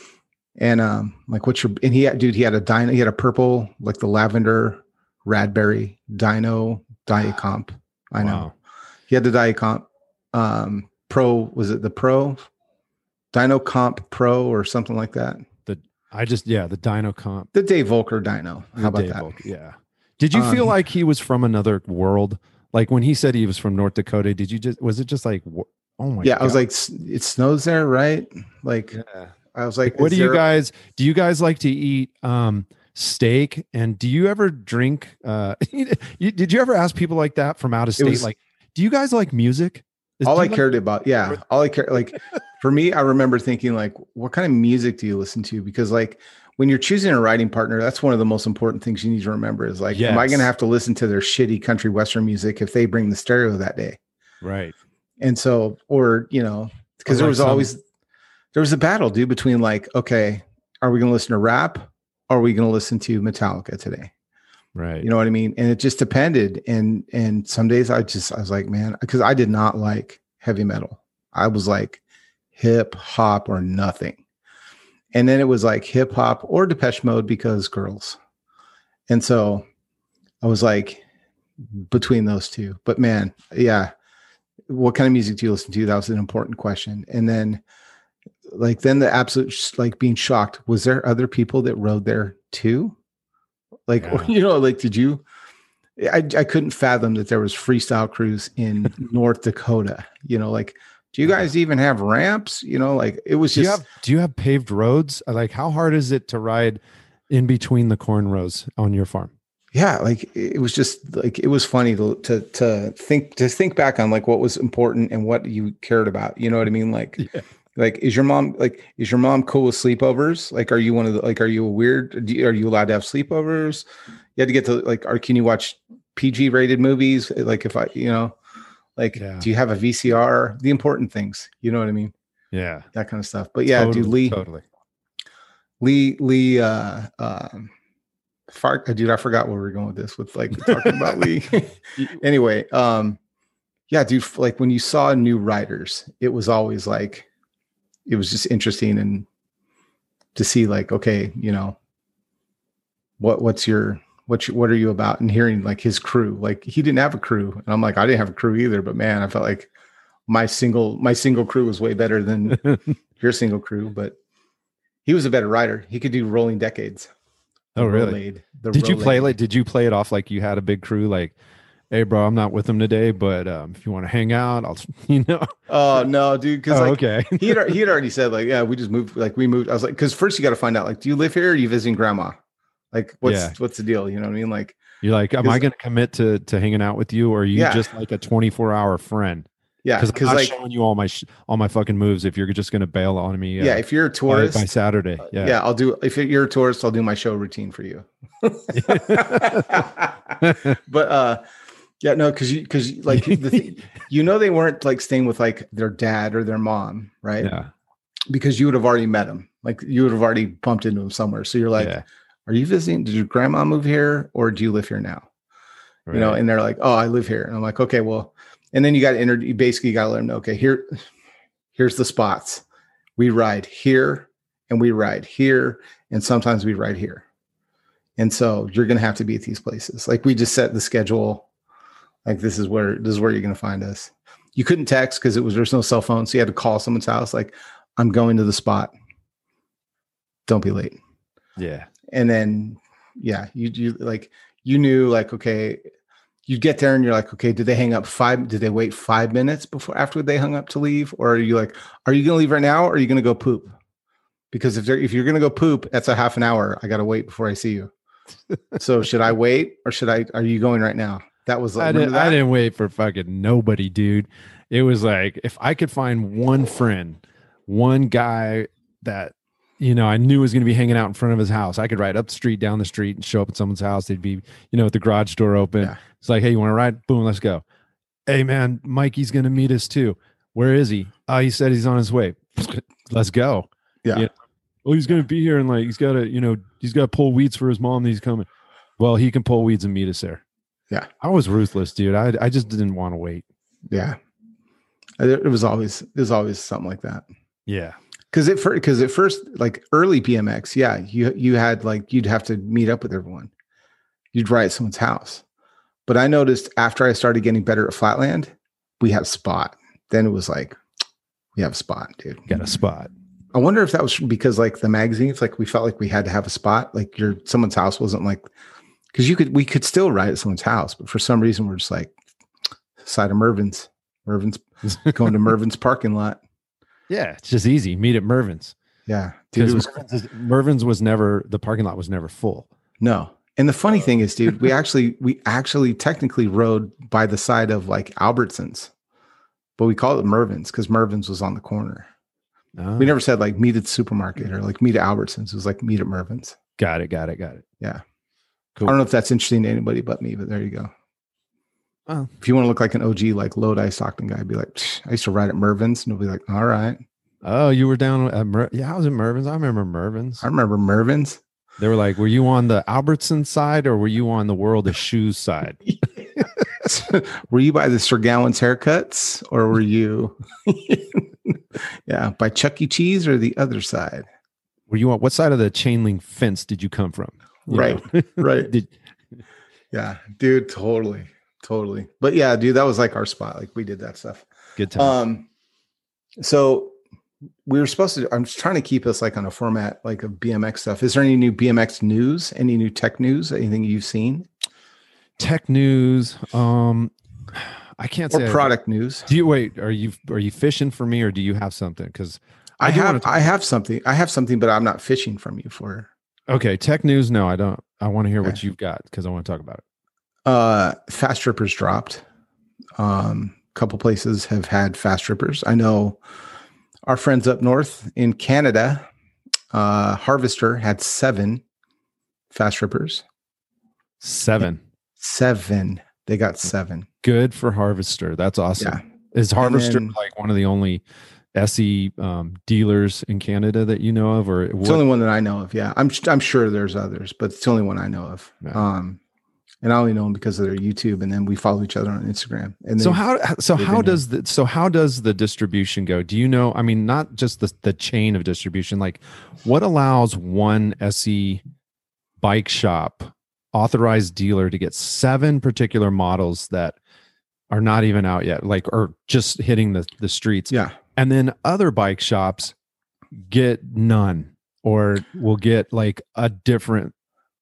And um, like, what's your, and he had, dude, he had a dyno, he had a purple, like the lavender Radberry dyno Diet Comp. I know. Wow. He had the Diet Comp um, Pro, was it the Pro? Dyno Comp Pro or something like that. I just, yeah, the Dyno Comp. The Dave Volker Dyno. How the about Dave that? Volker, yeah. Did you um, feel like he was from another world? Like when he said he was from North Dakota, did you just, was it just like, oh my yeah, God. I was like, it snows there, right? Like, yeah. I was like, like what do there... you guys, do you guys like to eat um, steak? And do you ever drink, uh, you, did you ever ask people like that from out of state? Was, like, do you guys like music? Is, all I like- cared about, yeah. All I care, like, for me, I remember thinking like, what kind of music do you listen to? Because like, when you're choosing a riding partner, that's one of the most important things you need to remember is like, yes. am I going to have to listen to their shitty country Western music if they bring the stereo that day? Right. And so, or, you know, because there was some... always, there was a battle, dude, between like, okay, are we going to listen to rap? Or are we going to listen to Metallica today? Right. You know what I mean? And it just depended. And, and some days I just, I was like, man, because I did not like heavy metal. I was like hip hop or nothing. And then it was like hip hop or Depeche Mode because girls. And so I was like between those two. But man, yeah. What kind of music do you listen to? That was an important question. And then like then the absolute like being shocked. Was there other people that rode there too? Like, Yeah. you know, like did you I, I couldn't fathom that there was freestyle crews in North Dakota. You know, like, do you guys even have ramps? You know, like it was Do just you have do you have paved roads? Like, how hard is it to ride in between the corn rows on your farm? yeah, like it was just like it was funny to to to think to think back on like what was important and what you cared about. You know what I mean? Like, Yeah. like is your mom like is your mom cool with sleepovers? Like, are you one of the like are you a weird? Do you, are you allowed to have sleepovers? You had to get to like, or can you watch P G rated movies? Like, if I, you know, like, Yeah. do you have a V C R? The important things. You know what I mean? Yeah. That kind of stuff. But yeah, Totally, dude, Lee, Totally. Lee, Lee, uh, um, Far, dude, I forgot where we were going with this. With like talking about Lee. Anyway, um, yeah, dude. Like when you saw new riders, it was always like, it was just interesting and to see like, okay, you know, what what's your what you, what are you about? And hearing like his crew, like he didn't have a crew, and I'm like, I didn't have a crew either. But man, I felt like my single my single crew was way better than your single crew. But he was a better rider. He could do rolling decades. Oh, The really? Rolade, the Did you play Rolade. like? Did you play it off like you had a big crew? Like, hey, bro, I'm not with them today, but um, if you want to hang out, I'll. You know. Oh no, dude. Because Oh, like okay. he had he had already said like, yeah, we just moved. Like we moved. I was like, because first you got to find out like, do you live here? Or are you visiting grandma? Like, what's Yeah. what's the deal? You know what I mean? Like, You're like, am Because- I going to commit to to hanging out with you, or are you Yeah. just like a twenty-four hour friend? yeah, Because I'm because not like, showing you all my sh- all my fucking moves if you're just going to bail on me. Uh, yeah, if you're a by, tourist, by Saturday. yeah. Yeah. I'll do. If you're a tourist, I'll do my show routine for you. But uh, yeah, no, because you because like the thing, you know they weren't like staying with like their dad or their mom, right? Yeah. Because you would have already met them. Like you would have already bumped into them somewhere. So you're like, Yeah. are you visiting? Did your grandma move here, or do you live here now? You know, Right. and they're like, oh, I live here. And I'm like, okay, well, and then you got to enter, you basically got to let them know, okay, here, here's the spots. We ride here and we ride here. And sometimes we ride here. And so you're going to have to be at these places. Like we just set the schedule. Like this is where, this is where you're going to find us. You couldn't text because it was, there's no cell phone. So you had to call someone's house. Like I'm going to the spot. Don't be late. Yeah. And then, yeah, you, you like, you knew like, okay, you get there and you're like, okay, did they hang up five? Did they wait five minutes before after they hung up to leave? Or are you like, are you going to leave right now? Or are you going to go poop? Because if they're, if you're going to go poop, that's a half an hour. I got to wait before I see you. So should I wait or should I, are you going right now? That was like, I didn't, remember I that? didn't wait for fucking nobody, dude. It was like, if I could find one friend, one guy that, you know, I knew was going to be hanging out in front of his house, I could ride up the street, down the street and show up at someone's house. They'd be, you know, with the garage door open. Yeah. It's like, hey, you want to ride? Boom, let's go. Hey, man, Mikey's going to meet us too. Where is he? Oh, he said he's on his way. Let's go. Yeah. You know, oh, he's going to be here and like, he's got to, you know, he's got to pull weeds for his mom. And he's coming. Well, he can pull weeds and meet us there. Yeah. I was ruthless, dude. I I just didn't want to wait. Yeah. It was always, it was always something like that. Yeah. Cause it for, cause at first, like early B M X, yeah, you, you had like, you'd have to meet up with everyone. You'd ride at someone's house. But I noticed after I started getting better at Flatland, we had a spot. Then it was like, we have a spot, dude. Got a spot. I wonder if that was because like the magazines, like we felt like we had to have a spot. Like your someone's house wasn't like, because you could we could still ride at someone's house, but for some reason we're just like side of Mervin's, Mervin's going to Mervin's parking lot. Yeah, it's just easy. Meet at Mervin's. Yeah, dude. It Because was, Mervin's, is- Mervin's was never, the parking lot was never full. no, and the funny thing is, dude, we actually we actually technically rode by the side of like Albertsons, but we called it Mervin's because Mervin's was on the corner. Oh, We never said like meet at the supermarket or like meet at Albertsons. It was like meet at Mervin's. got it, got it, got it. Yeah. Cool. I don't know if that's interesting to anybody but me, but there you go. Oh. If you want to look like an O G, like Lodi Stockton guy, be like, "Psh, I used to ride at Mervin's. And they'll be like, all right. Oh, you were down at Mer- yeah, I was at Mervin's. I remember Mervin's. I remember Mervin's. They were like, were you on the Albertson side or were you on the World of Shoes side? Were you by the Sir Gowan's haircuts or were you, yeah, by Chuck E. Cheese or the other side? Were you on what side of the chain link fence did you come from? You Right, know? right. Did, Yeah, dude, totally, totally. But yeah, dude, that was like our spot. Like we did that stuff. Good time. Um, so we were supposed to. I'm just trying to keep us like on a format like of B M X stuff. Is there any new B M X news? Any new tech news? Anything you've seen? Tech news. Um, I can't Or say. product news? Do you wait? Are you are you fishing for me, or do you have something? Because I, I do have. wanna talk- I have something. I have something, but I'm not fishing from you for. Okay, tech news. No, I don't. I want to hear what Okay. you've got because I want to talk about it. Uh, fast strippers dropped. Um, a couple places have had fast strippers. I know our friends up north in Canada, uh, Harvester had seven fast strippers. Seven. Seven. They got seven. Good for Harvester. That's awesome. Yeah. Is Harvester then- like one of the only S E um, dealers in Canada that you know of, or It's what? the only one that I know of. Yeah. I'm, I'm sure there's others, but it's the only one I know of. Yeah. Um, and I only know them because of their YouTube, and then we follow each other on Instagram. And So they've- how so they've how been does the so how does the distribution go? Do you know? I mean, not just the the chain of distribution. Like, what allows one S E bike shop authorized dealer to get seven particular models that are not even out yet, like or just hitting the the streets, yeah. and then other bike shops get none, or will get like a different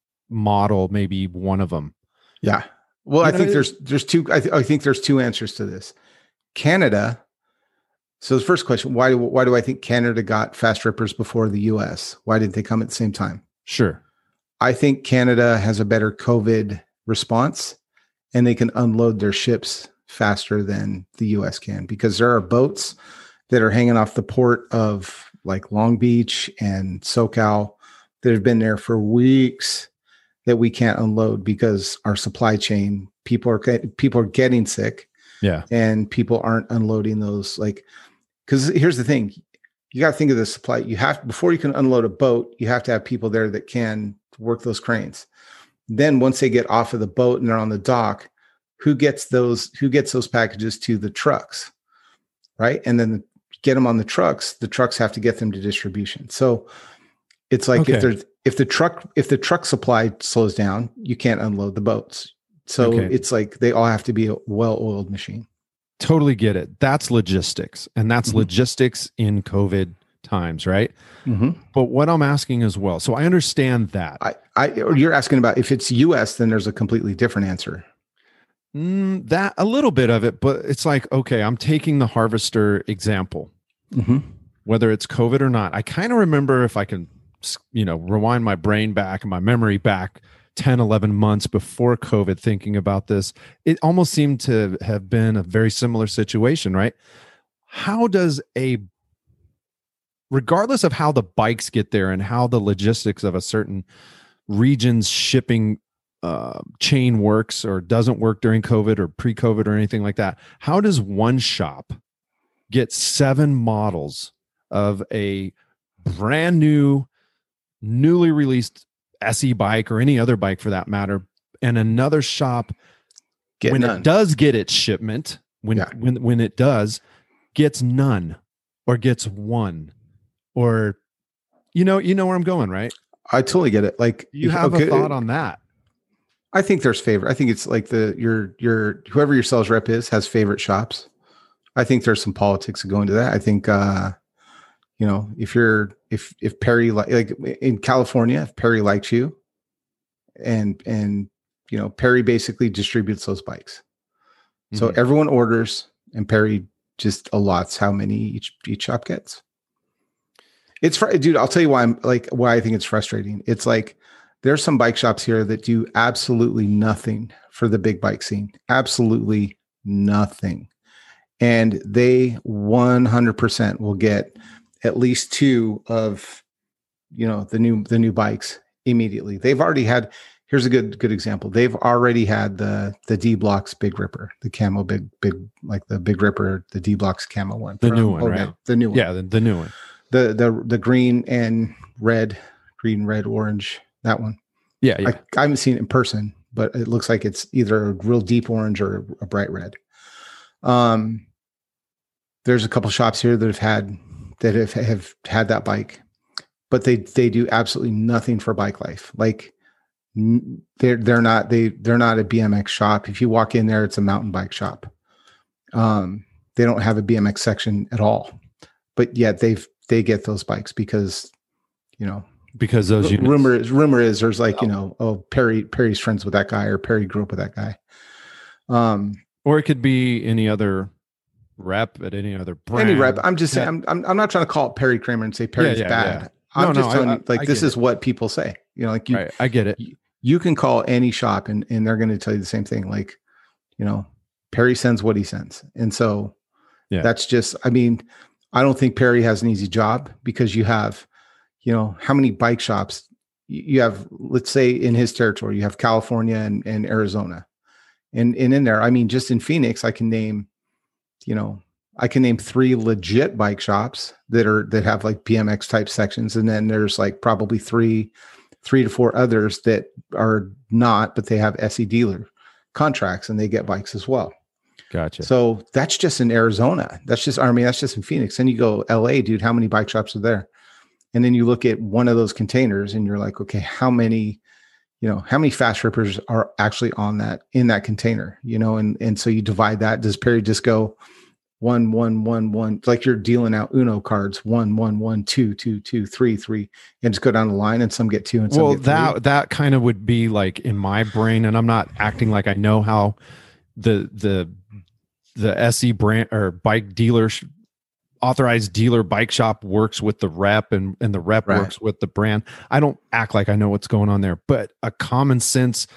model, maybe one of them. Yeah. Well, You I know, think it- there's there's two. I, th- I think there's two answers to this. Canada. So the first question: Why do why do I think Canada got fast rippers before the U S? Why didn't they come at the same time? Sure. I think Canada has a better COVID response, and they can unload their ships faster than the U S can because there are boats that are hanging off the port of like Long Beach and SoCal that have been there for weeks that we can't unload because our supply chain people are get- people are getting sick Yeah. and people aren't unloading those. Like, because here's the thing, you got to think of the supply. You have before you can unload a boat, you have to have people there that can work those cranes. Then once they get off of the boat and they're on the dock, who gets those? Who gets those packages to the trucks, right? And then get them on the trucks. The trucks have to get them to distribution. So it's like Okay. if there's if the truck if the truck supply slows down, you can't unload the boats. So Okay. it's like they all have to be a well-oiled machine. Totally get it. That's logistics, and that's Mhm. logistics in COVID times, right? But what I'm asking as well, so I understand that. I, I, or you're asking about if it's U S, then there's a completely different answer. Mm, that a little bit of it, but it's like, okay, I'm taking the Harvester example, whether it's COVID or not. I kind of remember, if I can, you know, rewind my brain back and my memory back ten, eleven months before COVID, thinking about this, it almost seemed to have been a very similar situation, right? How does a, regardless of how the bikes get there and how the logistics of a certain region's shipping uh, chain works or doesn't work during COVID or pre-COVID or anything like that, how does one shop get seven models of a brand new, newly released S E bike or any other bike for that matter, and another shop, Get when none. it does get its shipment, when Yeah. when when it does, gets none or gets one, or you know you know where I'm going, right? I totally get it. Like You if- have okay, a thought on that? I think there's favorite. I think it's like the your your whoever your sales rep is has favorite shops. I think there's some politics that go into that. I think uh you know, if you're if if Perry like like in California, if Perry likes you and and you know, Perry basically distributes those bikes. So Mhm. everyone orders and Perry just allots how many each each shop gets. It's fr- dude, I'll tell you why I'm like why I think it's frustrating. It's like there's some bike shops here that do absolutely nothing for the big bike scene. Absolutely nothing. And they one hundred percent will get at least two of, you know, the new the new bikes immediately. They've already had, here's a good good example. They've already had the the D Blocks Big Ripper, the camo big big like the Big Ripper, the D Blocks camo one. The from new one, Hogan. right? The new one. Yeah, the, the new one. The the the green and red, green, red, orange, that one. Yeah, yeah. I, I haven't seen it in person, but it looks like it's either a real deep orange or a bright red. Um, there's a couple shops here that have had that have, have had that bike, but they they do absolutely nothing for bike life, like N- They're they're not they they're not a B M X shop. If you walk in there, it's a mountain bike shop. Um, they don't have a B M X section at all, but yet they've they get those bikes because, you know, because those units. rumor is rumor is there's like, you know, oh, Perry Perry's friends with that guy, or Perry grew up with that guy. Um, or it could be any other rep at any other brand. Any rep. I'm just saying, Yeah. I'm, I'm I'm not trying to call it Perry Kramer and say Perry's Yeah, yeah, bad. yeah. I'm No, just no, telling I- you, like, I this get is it. what people say. You know, like you Right, I get it. you can call any shop and and they're going to tell you the same thing. Like, you know, Perry sends what he sends, and so Yeah. that's just. I mean, I don't think Perry has an easy job because you have, you know, how many bike shops you you have? Let's say in his territory, you have California and, and Arizona, and and in there, I mean, just in Phoenix, I can name, you know, I can name three legit bike shops that are that have like B M X type sections, and then there's like probably three, three to four others that are not, but they have S E dealer contracts and they get bikes as well. Gotcha. So that's just in Arizona. That's just, I mean, that's just in Phoenix. Then you go L A, dude, how many bike shops are there? And then you look at one of those containers and you're like, okay, how many, you know, how many fast rippers are actually on that, in that container, you know? And, and so you divide that. Does Perry just go one, one, one, one, like you're dealing out Uno cards, one, one, one, two, two, two, three, three, and just go down the line and some get two and some well, get three? that that kind of would be like in my brain, and I'm not acting like I know how the the the S E brand or bike dealer sh- authorized dealer bike shop works with the rep, and and the rep Right. works with the brand. I don't act like I know what's going on there, but a common sense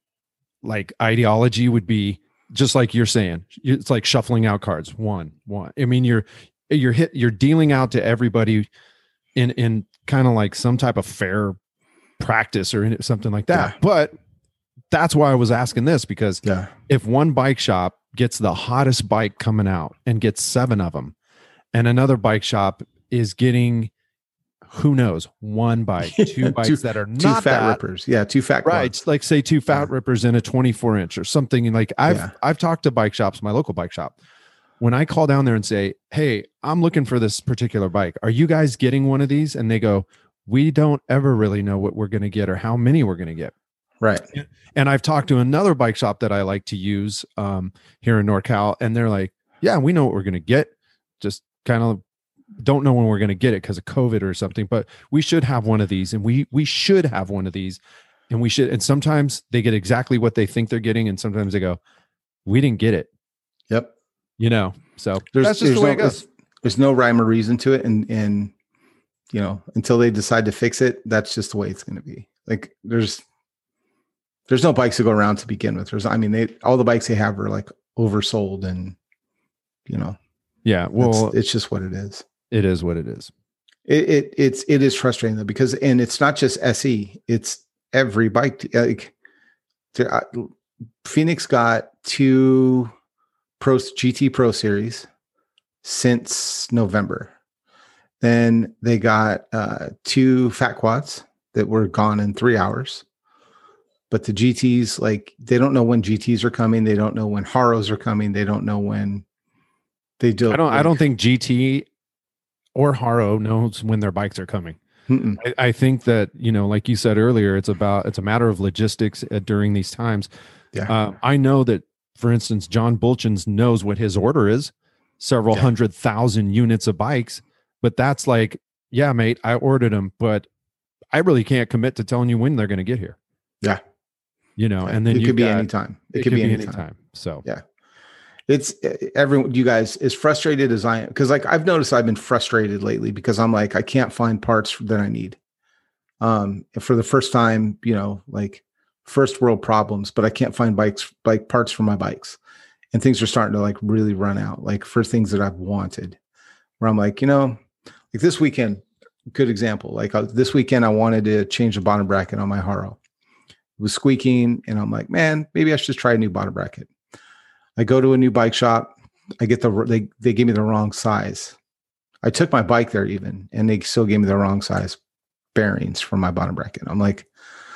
like ideology would be just like you're saying. It's like shuffling out cards, one, one. I mean, you're you're hit you're dealing out to everybody in in kind of like some type of fair practice or in- something like that. Yeah. But that's why I was asking this, because Yeah. if one bike shop gets the hottest bike coming out and gets seven of them, and another bike shop is getting, who knows, one bike, two bikes Two- that are Two not fat that, rippers. Yeah. Two fat right? quads. Like say two fat Yeah. rippers in a twenty-four inch or something. Like I've Yeah. I've talked to bike shops, my local bike shop. When I call down there and say, "Hey, I'm looking for this particular bike. Are you guys getting one of these?" And they go, "We don't ever really know what we're going to get or how many we're going to get." Right. And I've talked to another bike shop that I like to use um, here in NorCal, and they're like, "Yeah, we know what we're going to get. Just kind of don't know when we're going to get it because of COVID or something. But we should have one of these, and we we should have one of these, and we should." And sometimes they get exactly what they think they're getting, and sometimes they go, "We didn't get it." Yep. You know, so There's, that's just there's the way no, it goes. There's, there's no rhyme or reason to it. And, and, you know, until they decide to fix it, that's just the way it's going to be. Like there's, there's no bikes to go around to begin with. There's, I mean, they, all the bikes they have are like oversold, and, you know, Yeah, well, it's, it's just what it is. it is what it is. It, it, it's, it is frustrating though, because, and it's not just S E, it's every bike. Like there- I- Phoenix got two Pro G T Pro Series since November. Then they got uh, two fat quads that were gone in three hours. But the G Ts, like, they don't know when G Ts are coming. They don't know when Haros are coming. They don't know when they do. I don't. I like- don't think G T or Haro knows when their bikes are coming. Mm-mm. I, I think that, you know, like you said earlier, it's about it's a matter of logistics uh, during these times. Yeah. Uh, I know that, for instance, John Bulchins knows what his order is, several Yeah. hundred thousand units of bikes. But that's like, yeah, mate, I ordered them, but I really can't commit to telling you when they're going to get here. Yeah. You know, and then it you could be got- anytime. It, It, could, be anytime. anytime. So Yeah. It's everyone, you guys, as frustrated as I am, because like I've noticed I've been frustrated lately because I'm like, I can't find parts that I need. Um, for the first time, you know, like first world problems, but I can't find bikes, bike parts for my bikes, and things are starting to like really run out, like for things that I've wanted, where I'm like, you know, like this weekend, good example, like uh, this weekend, I wanted to change the bottom bracket on my Haro. It was squeaking, and I'm like, man, maybe I should just try a new bottom bracket. I go to a new bike shop. I get the, they, they gave me the wrong size. I took my bike there even, and they still gave me the wrong size bearings for my bottom bracket. I'm like,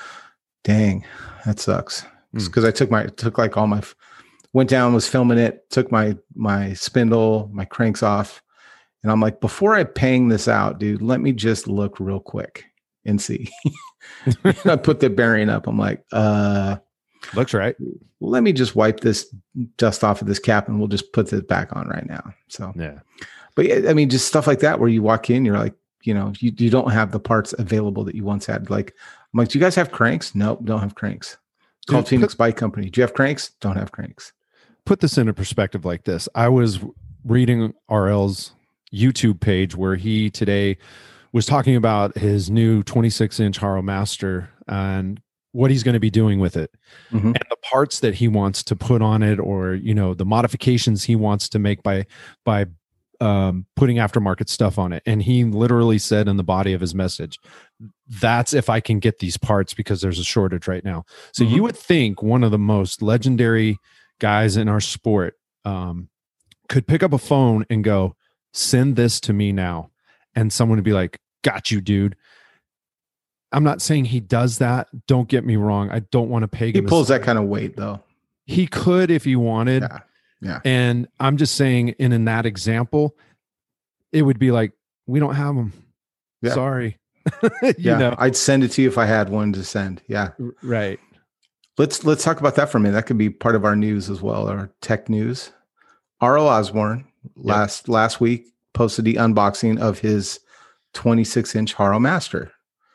dang, that sucks. Mm. Because I took my, took like all my, went down, was filming it, took my, my spindle, my cranks off. And I'm like, before I pang this out, dude, let me just look real quick. and see. I put the bearing up. I'm like, uh, Looks right. let me just wipe this dust off of this cap and we'll just put it back on right now. So, Yeah. but yeah, I mean, just stuff like that where you walk in, you're like, you know, you, you don't have the parts available that you once had. Like, I'm like, do you guys have cranks? Nope, don't have cranks. Called Dude, Phoenix put- Bike Company. Do you have cranks? Don't have cranks. Put this into perspective like this. I was reading R L's YouTube page where he today was talking about his new twenty-six inch Haro Master and what he's going to be doing with it Mhm. and the parts that he wants to put on it, or, you know, the modifications he wants to make by, by, um, putting aftermarket stuff on it. And he literally said in the body of his message, that's if I can get these parts because there's a shortage right now. So Mhm. you would think one of the most legendary guys in our sport um, could pick up a phone and go, send this to me now. And someone would be like, got you, dude. I'm not saying he does that. Don't get me wrong. I don't want to peg He him. pulls that aside. kind of weight though. He could if he wanted. Yeah. Yeah. And I'm just saying, in, in that example, it would be like, we don't have them. Yeah. Sorry. you Yeah. know, I'd send it to you if I had one to send. Yeah. right. Let's let's talk about that for a minute. That could be part of our news as well, our tech news. R L Osborne last last week posted the unboxing of his twenty-six inch Haro Master.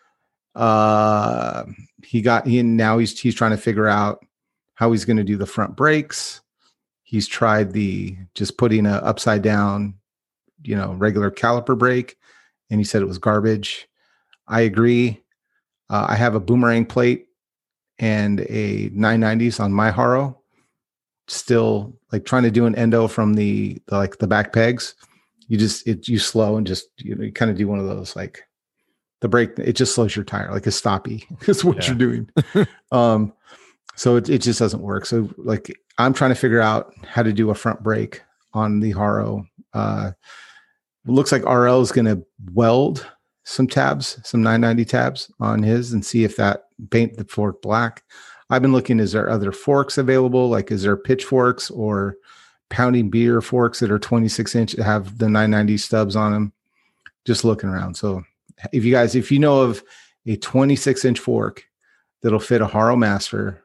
Uh, he got he now he's he's trying to figure out how he's going to do the front brakes. He's tried the just putting a upside down, you know, regular caliper brake, and he said it was garbage. I agree. Uh, I have a boomerang plate and a nine nineties on my Haro. Still like trying to do an endo from the, the like the back pegs. You just it you slow and just you know you kind of do one of those like the brake. It just slows your tire like a stoppie. Is what Yeah. you're doing. um, so it it just doesn't work. So like I'm trying to figure out how to do a front brake on the Haro. Uh, it looks like R L is going to weld some tabs, some nine ninety tabs on his and see if that paint the fork black. I've been looking, is there other forks available? Like, is there pitchforks or pounding beer forks that are twenty-six inch that have the nine ninety stubs on them? Just looking around. So if you guys, if you know of a twenty-six inch fork that'll fit a Haro Master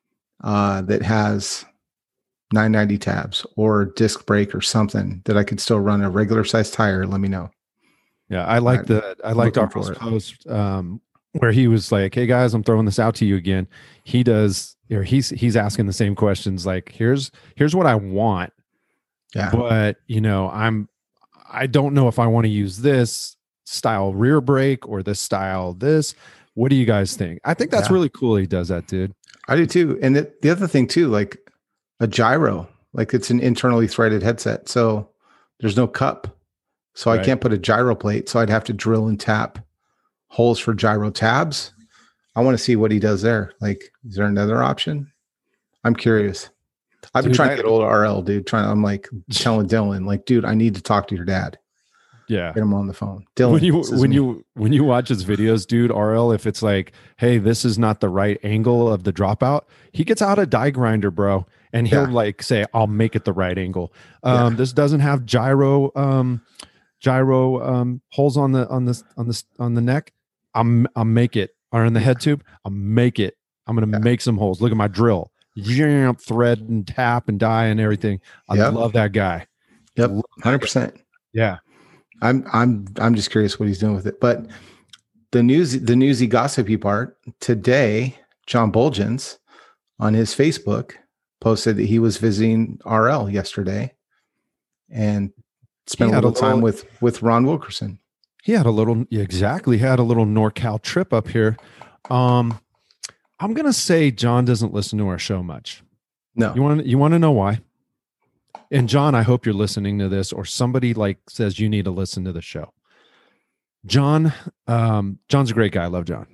uh, that has nine ninety tabs or disc brake or something that I could still run a regular size tire, let me know. Yeah, I like Right. the I liked Looking our for it. post um, where he was like, "Hey guys, I'm throwing this out to you again." He does, or he's he's asking the same questions. Like, here's here's what I want, Yeah. but you know, I'm I don't know if I want to use this style rear brake or this style this. What do you guys think? I think that's Yeah. really cool. He does that, dude. I do too. And the, the other thing too, like a gyro, like it's an internally threaded headset. So there's no cup. So I Right. can't put a gyro plate. So I'd have to drill and tap holes for gyro tabs. I want to see what he does there. Like, is there another option? I'm curious. I've been Dude, trying I- to get old R L, dude. Trying, I'm like telling Dylan, like, dude, I need to talk to your dad. Yeah. Get him on the phone. Dylan, When you this is when me. you when you watch his videos, dude, R L, if it's like, hey, this is not the right angle of the dropout, he gets out a die grinder, bro, and he'll Yeah. like say, I'll make it the right angle. Um, This doesn't have gyro um, gyro um, holes on the on the on the on the neck. I'm I'll make it, or in the head tube. I'll make it. I'm gonna Yeah. make some holes. Look at my drill. Yamp, thread and tap and die and everything. I Yep. love that guy. Yep, one hundred percent. Yeah. I'm I'm I'm just curious what he's doing with it. But the news, the newsy gossipy part today, John Bolgens on his Facebook posted that he was visiting R L yesterday and spent He a had a little time little- with with Ron Wilkerson. He had a little, yeah, exactly. He had a little NorCal trip up here. Um, I'm gonna say John doesn't listen to our show much. No, You want you want to know why? And John, I hope you're listening to this, or somebody like says you need to listen to the show. John, um, John's a great guy. I love John.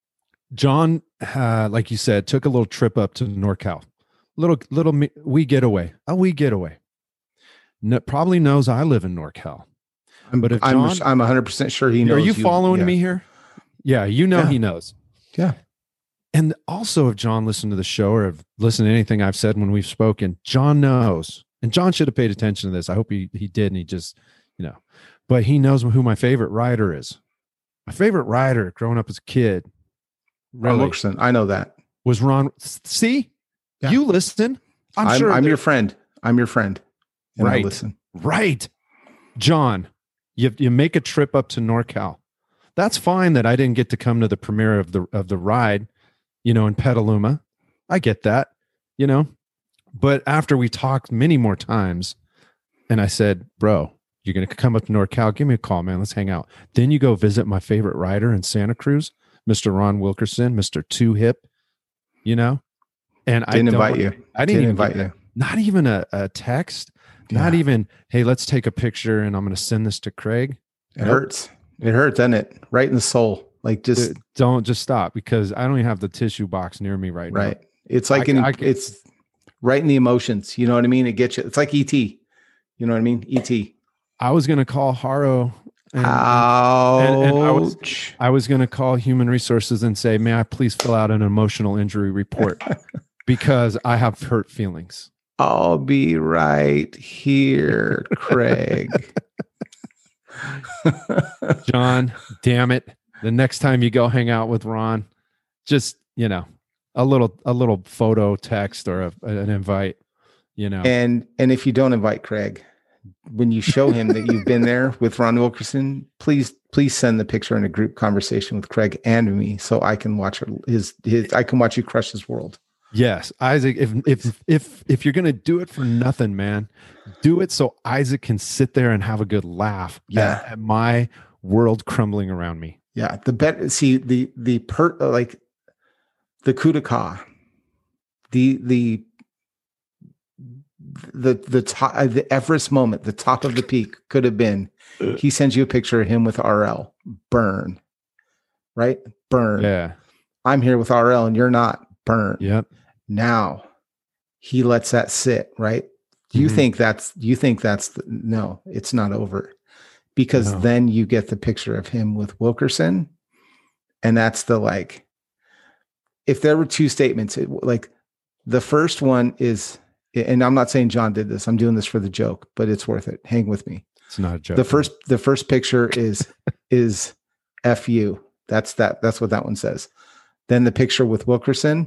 John, uh, like you said, took a little trip up to NorCal. Little little me- wee getaway, a wee getaway. No, probably knows I live in NorCal. I'm, but if I'm John- I'm one hundred percent sure he knows. Are you following yeah. me here? Yeah, you know Yeah. he knows. Yeah. And also, if John listened to the show or have listened to anything I've said when we've spoken, John knows. And John should have paid attention to this. I hope he, he did. And he just, you know, but he knows who my favorite rider is. My favorite rider growing up as a kid Ron really Wilkerson. I know that. was Ron. See, Yeah. you listen. I'm, I'm, sure I'm there- your friend. I'm your friend. And I Right. listen. Right. John, you you make a trip up to NorCal. That's fine that I didn't get to come to the premiere of the of the ride, you know, in Petaluma. I get that, you know. But after we talked many more times, and I said, bro, you're gonna come up to NorCal, give me a call, man. Let's hang out. Then you go visit my favorite rider in Santa Cruz, Mister Ron Wilkerson, Mister Two Hip, you know. And I Didn't don't- invite you. I didn't, Didn't even invite get- you. Not even a, a text. Not Yeah. even, hey, let's take a picture and I'm going to send this to Craig. It Nope. hurts. It hurts, doesn't it? Right in the soul. Like just Uh, Don't just stop because I don't even have the tissue box near me right, right. It's like I- an, I can- it's right in the emotions. You know what I mean? It gets you. It's like E T. You know what I mean? E T. now. I was going to call Haro and, Ouch. and- and I was- I was going to call Human Resources and say, may I please fill out an emotional injury report because I have hurt feelings. I'll be right here, Craig. John, damn it. The next time you go hang out with Ron, just, you know, a little, a little photo text or a, an invite, you know. and and if you don't invite Craig, when you show him that you've been there with Ron Wilkerson, please please send the picture in a group conversation with Craig and me so I can watch his his I can watch you crush his world. Yes, Isaac. If if if if you're gonna do it for nothing, man, do it so Isaac can sit there and have a good laugh. Yeah. at, at my world crumbling around me. Yeah, the bet. See the the per like the coup de cas, the the the the top the Everest moment, the top of the peak could have been. He sends you a picture of him with R L. Burn, right? Burn. Yeah. I'm here with R L and you're not. Burn. Yep. Now he lets that sit. Right? You Mhm. think that's you think that's the, no? It's not over. Because No. then you get the picture of him with Wilkerson. And that's the like, if there were two statements, it, like the first one is, and I'm not saying John did this, I'm doing this for the joke, but it's worth it. Hang with me. It's not a joke. The first, the first picture is, is F you. That's that, that's what that one says. Then the picture with Wilkerson,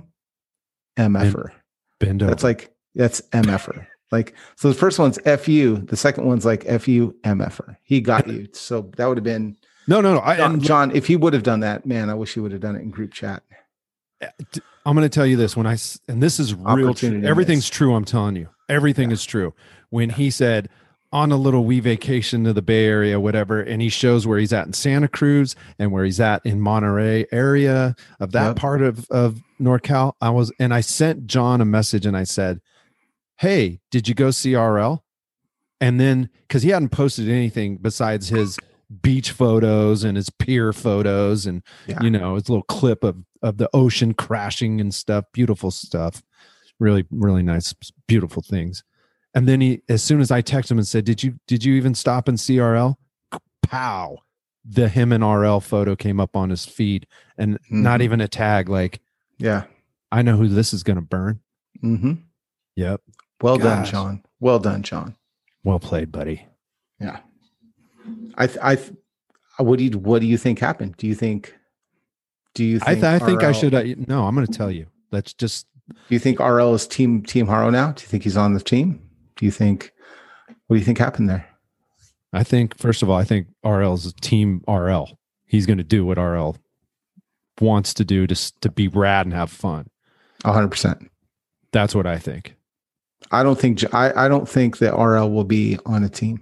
M F er. bend over. That's like, that's M F er. Like, so the first one's F you. The second one's like F you, M F er. He got you. So that would have been no, no, no. I, John, and John. If he would have done that, man, I wish he would have done it in group chat. I'm going to tell you this when I s- and this is real. Opportunity True. Everything's missed. true. I'm telling you, everything is true. When he said on a little wee vacation to the Bay Area, whatever, and he shows where he's at in Santa Cruz and where he's at in Monterey area of that Yep. part of of NorCal. I was and I sent John a message and I said, "Hey, did you go see R L?" And then because he hadn't posted anything besides his beach photos and his pier photos and Yeah. you know his little clip of of the ocean crashing and stuff, beautiful stuff, really really nice, beautiful things. And then he, as soon as I texted him and said, "Did you did you even stop and see R L?" Pow, the him and R L photo came up on his feed, and not Mhm. even a tag. Like, Yeah. I know who this is going to burn. Mm-hmm. Yep, Well done, Gosh. John. Well done, John. well played, buddy. Yeah. I, th- I, th- what do you, what do you think happened? Do you think, do you I think, th- I think I R L should. Uh, no, I'm going to tell you. Let's just. Do you think R L is team, team Haro now? Do you think he's on the team? Do you think, what do you think happened there? I think first of all, I think R L's team R L. He's going to do what R L wants to do to s- to be rad and have fun. A hundred percent. That's what I think. I don't think, J- I, I don't think that R L will be on a team.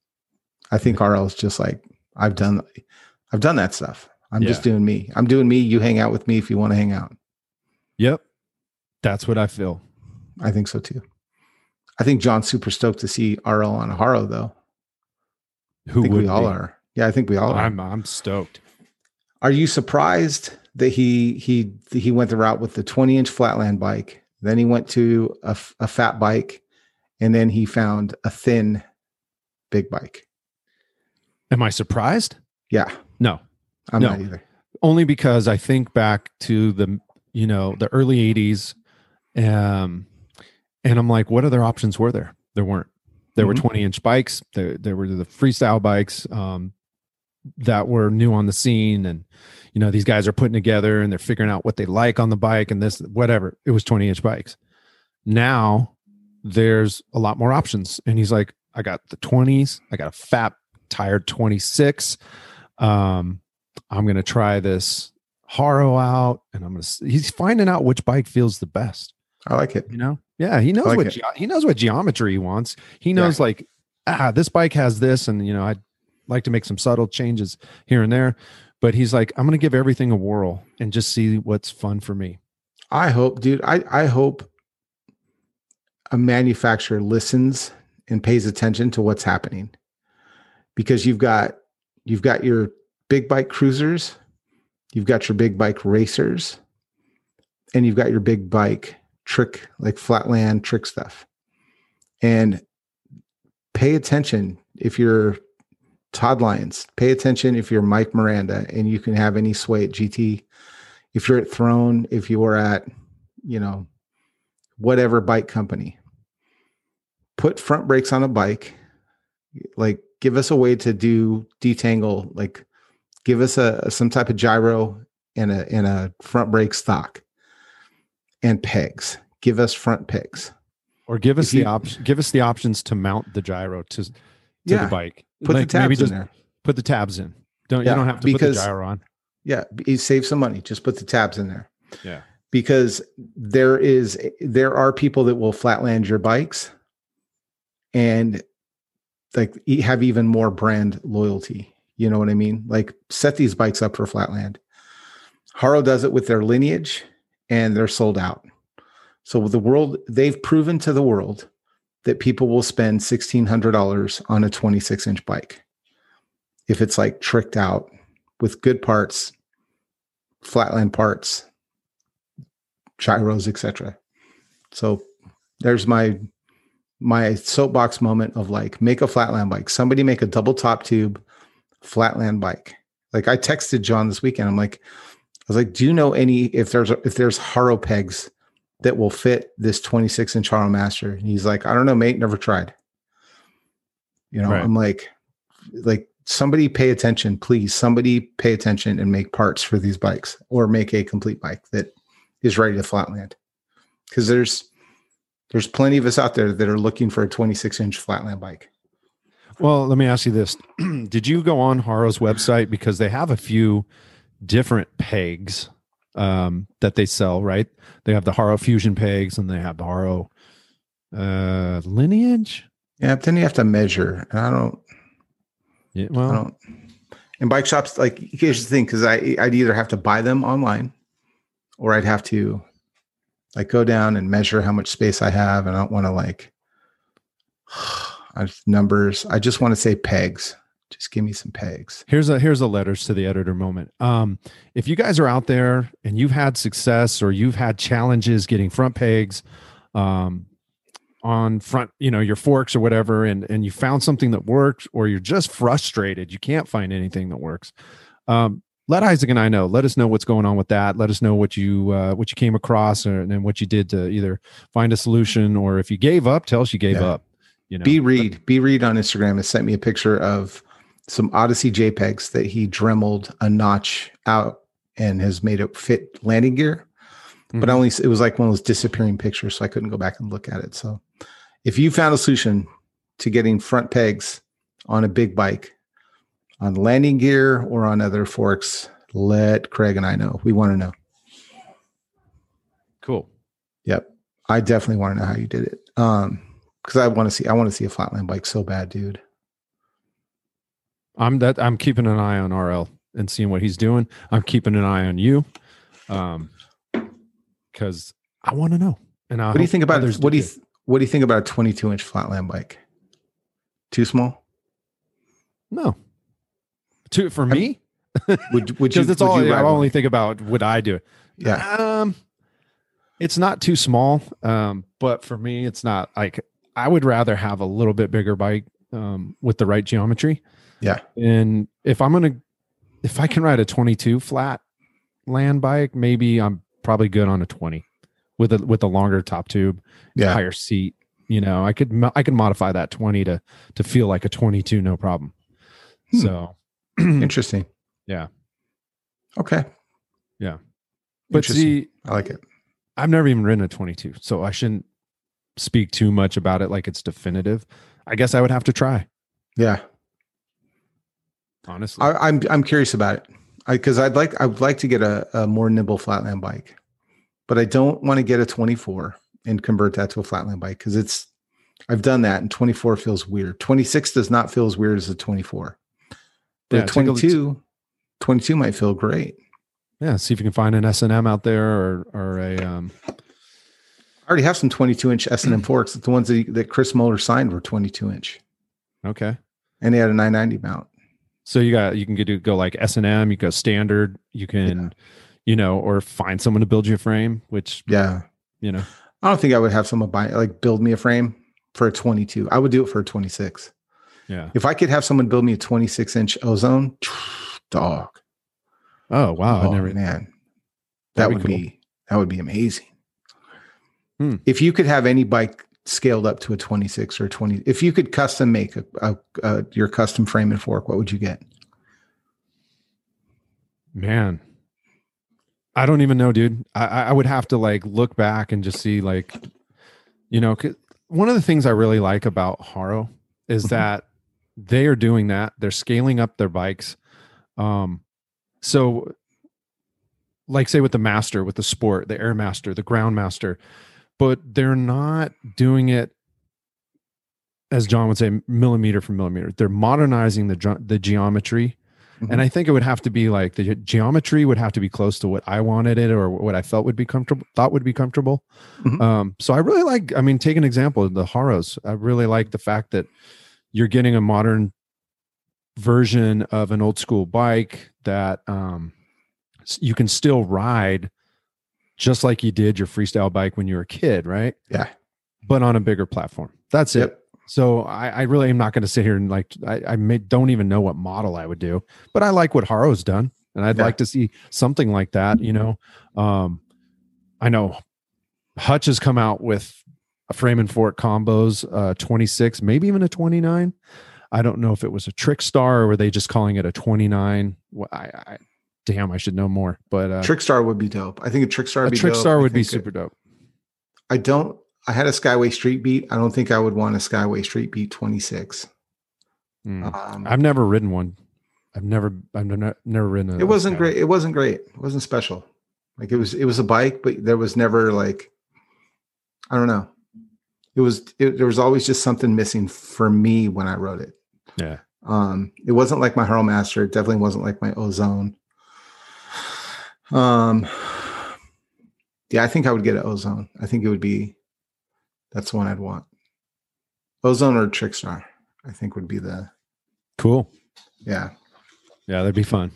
I think R L is just like, I've done, I've done that stuff. I'm just Yeah. doing me. I'm doing me. You hang out with me if you want to hang out. Yep, that's what I feel. I think so too. I think John's super stoked to see R L on a Haro though. Who I think would we all be? are. Yeah, I think we all are. I'm I'm stoked. Are you surprised that he he he went the route with the twenty inch flatland bike? Then he went to a, f- a fat bike, and then he found a thin big bike. Am I surprised? Yeah, No, I'm No. not either. only because I think back to the you know the early eighties, um, and I'm like, what other options were there? There weren't. There were Mhm. twenty inch bikes. There there were the freestyle bikes. Um, that were new on the scene, and you know, these guys are putting together and they're figuring out what they like on the bike and this, whatever. It was twenty inch bikes. Now there's a lot more options. And he's like, I got the twenties. I got a fat tired twenty-six. Um, I'm going to try this Haro out, and I'm going to, he's finding out which bike feels the best. I like it. You know? Yeah. He knows like what, it. ge- he knows what geometry he wants. He knows Yeah. like, ah, this bike has this. And, you know, I'd like to make some subtle changes here and there, but he's like, I'm going to give everything a whirl and just see what's fun for me. I hope, dude, I, I hope a manufacturer listens and pays attention to what's happening, because you've got, you've got your big bike cruisers, you've got your big bike racers, and you've got your big bike trick, like flatland trick stuff. And pay attention if you're Todd Lyons, pay attention if you're Mike Miranda and you can have any sway at G T. If you're at Throne, if you are at, you know, whatever bike company, put front brakes on a bike. Like, give us a way to do detangle. Like, give us a some type of gyro and a and a front brake stock and pegs. Give us front pegs, or give us If the you- option. Give us the options to mount the gyro to to Yeah. the bike. Put Like, the tabs maybe in just there. put the tabs in. Don't Yeah, you don't have to because- put the gyro on. Yeah, you save some money. Just put the tabs in there. Yeah. Because there is there are people that will flatland your bikes and like e- have even more brand loyalty. You know what I mean? Like, set these bikes up for flatland. Haro does it with their Lineage, and they're sold out. So the world, they've proven to the world that people will spend sixteen hundred dollars on a twenty-six inch bike if it's like tricked out with good parts, flatland parts, gyros, et cetera. So there's my my soapbox moment of like, make a flatland bike. Somebody make a double top tube flatland bike. Like, I texted John this weekend. I'm like, I was like, do you know any if there's if there's Haro pegs that will fit this twenty-six inch Haro Master? And he's like, I don't know, mate, never tried. You know, Right. I'm like, like somebody pay attention, please. Somebody pay attention and make parts for these bikes, or make a complete bike that is ready to flatland. Because there's there's plenty of us out there that are looking for a twenty-six inch flatland bike. Well, let me ask you this. Did you go on Haro's website? Because they have a few different pegs um, that they sell, right? They have the Haro Fusion pegs, and they have the Haro uh, Lineage. Yeah, but then you have to measure. And I don't Yeah, I well, don't. And bike shops, like, here's the thing, because I I'd either have to buy them online, or I'd have to like go down and measure how much space I have, and I don't want to like I just- numbers. I just want to say pegs. Just give me some pegs. here's a here's a letters to the editor moment. Um, if you guys are out there and you've had success, or you've had challenges getting front pegs um, on front, you know, your forks or whatever, and and you found something that worked, or you're just frustrated, you can't find anything that works. Um, let Isaac and I know. Let us know what's going on with that. Let us know what you uh, what you came across, or, and then what you did to either find a solution, or if you gave up, tell us you gave Yeah. up. You know, B Reed, B Reed on Instagram has sent me a picture of some Odyssey JPEGs that he dremeled a notch out and has made it fit landing gear. But Mhm. only it was like one of those disappearing pictures, so I couldn't go back and look at it. So if you found a solution to getting front pegs on a big bike, on landing gear or on other forks, let Craig and I know. We want to know. cool. Yep. I definitely want to know how you did it. Um, because I want to see I want to see a flatland bike so bad, dude. I'm that I'm keeping an eye on R L and seeing what he's doing. I'm keeping an eye on you, um, because I want to know. And I What do you hope think about others what do you too. th- what do you think about a twenty-two inch flatland bike? Too small? No, to for me, Would would you? because it's would all you I ride one? only think about. Would I do it? Yeah. Um, it's not too small. Um, but for me, it's not like I would rather have a little bit bigger bike, um, with the right geometry. Yeah. And if I'm gonna, if I can ride a twenty-two flat land bike, maybe I'm probably good on a twenty with a with a longer top tube, Yeah. higher seat. You know, I could mo- I could modify that twenty to to feel like a twenty-two, no problem. Hmm. So Interesting. Yeah. Okay. Yeah. But Interesting. see, I like it. I've never even ridden a twenty-two, so I shouldn't speak too much about it like it's definitive. I guess I would have to try, Yeah. honestly. I, I'm I'm curious about it. I because I'd like I would like to get a, a more nimble flatland bike, but I don't want to get a twenty-four and convert that to a flatland bike because it's I've done that and twenty-four feels weird. twenty-six does not feel as weird as a twenty-four. But Yeah, a take a look- twenty-two, twenty-two might feel great. Yeah, see if you can find an S and M out there or or a um I already have some twenty-two inch S and M forks. The ones that, that Chris Muller signed were twenty-two inch, okay. and they had a nine ninety mount. So you got you can get to go like S and M, you go standard, you can, you know, or find someone to build you a frame, which Yeah, you know. I don't think I would have someone buy like build me a frame for a twenty-two. I would do it for a twenty-six. Yeah. If I could have someone build me a twenty-six inch Ozone, dog. Oh wow, I Oh never man, that That'd would be cool. be that would be amazing. Hmm. If you could have any bike scaled up to a twenty-six or twenty, if you could custom make a, a, a your custom frame and fork, what would you get? Man, I don't even know, dude. I, I would have to like look back and just see like, you know, 'cause one of the things I really like about Haro is Mhm. that they are doing that. They're scaling up their bikes. Um, so like say with the Master, with the Sport, the Air Master, the Ground Master, but they're not doing it, as John would say, millimeter for millimeter. They're modernizing the ge- the geometry. Mhm. And I think it would have to be like the geometry would have to be close to what I wanted it or what I felt would be comfortable, thought would be comfortable. Mhm. Um, so I really like, I mean, take an example of the Haros. I really like the fact that you're getting a modern version of an old school bike that um, s- you can still ride just like you did your freestyle bike when you were a kid, right? Yeah. But on a bigger platform. That's it. Yep. So I, I really am not going to sit here and like I, I may, don't even know what model I would do, but I like what Haro's done, and I'd Yeah. like to see something like that. You know, um, I know Hutch has come out with a frame and fork combos, uh, twenty-six, maybe even a twenty-nine. I don't know if it was a Trickstar or were they just calling it a twenty-nine. Well, I, I damn, I should know more. But uh, Trickstar would be dope. I think a Trickstar a would be dope. Trickstar I would be think super it- dope. I don't. I had a Skyway Street Beat. I don't think I would want a Skyway Street Beat twenty-six. Mm. Um, I've never ridden one. I've never, I've never, never ridden. A, it wasn't a- great. It wasn't great. It wasn't special. Like it was. It was a bike, but there was never like. I don't know. It was. It, there was always just something missing for me when I rode it. Yeah. Um, it wasn't like my Haro Master. It definitely wasn't like my Ozone. Um, yeah, I think I would get an Ozone. I think it would be, that's the one I'd want. Ozone or Trickstar, I think would be the, Cool. yeah. Yeah, that'd be fun.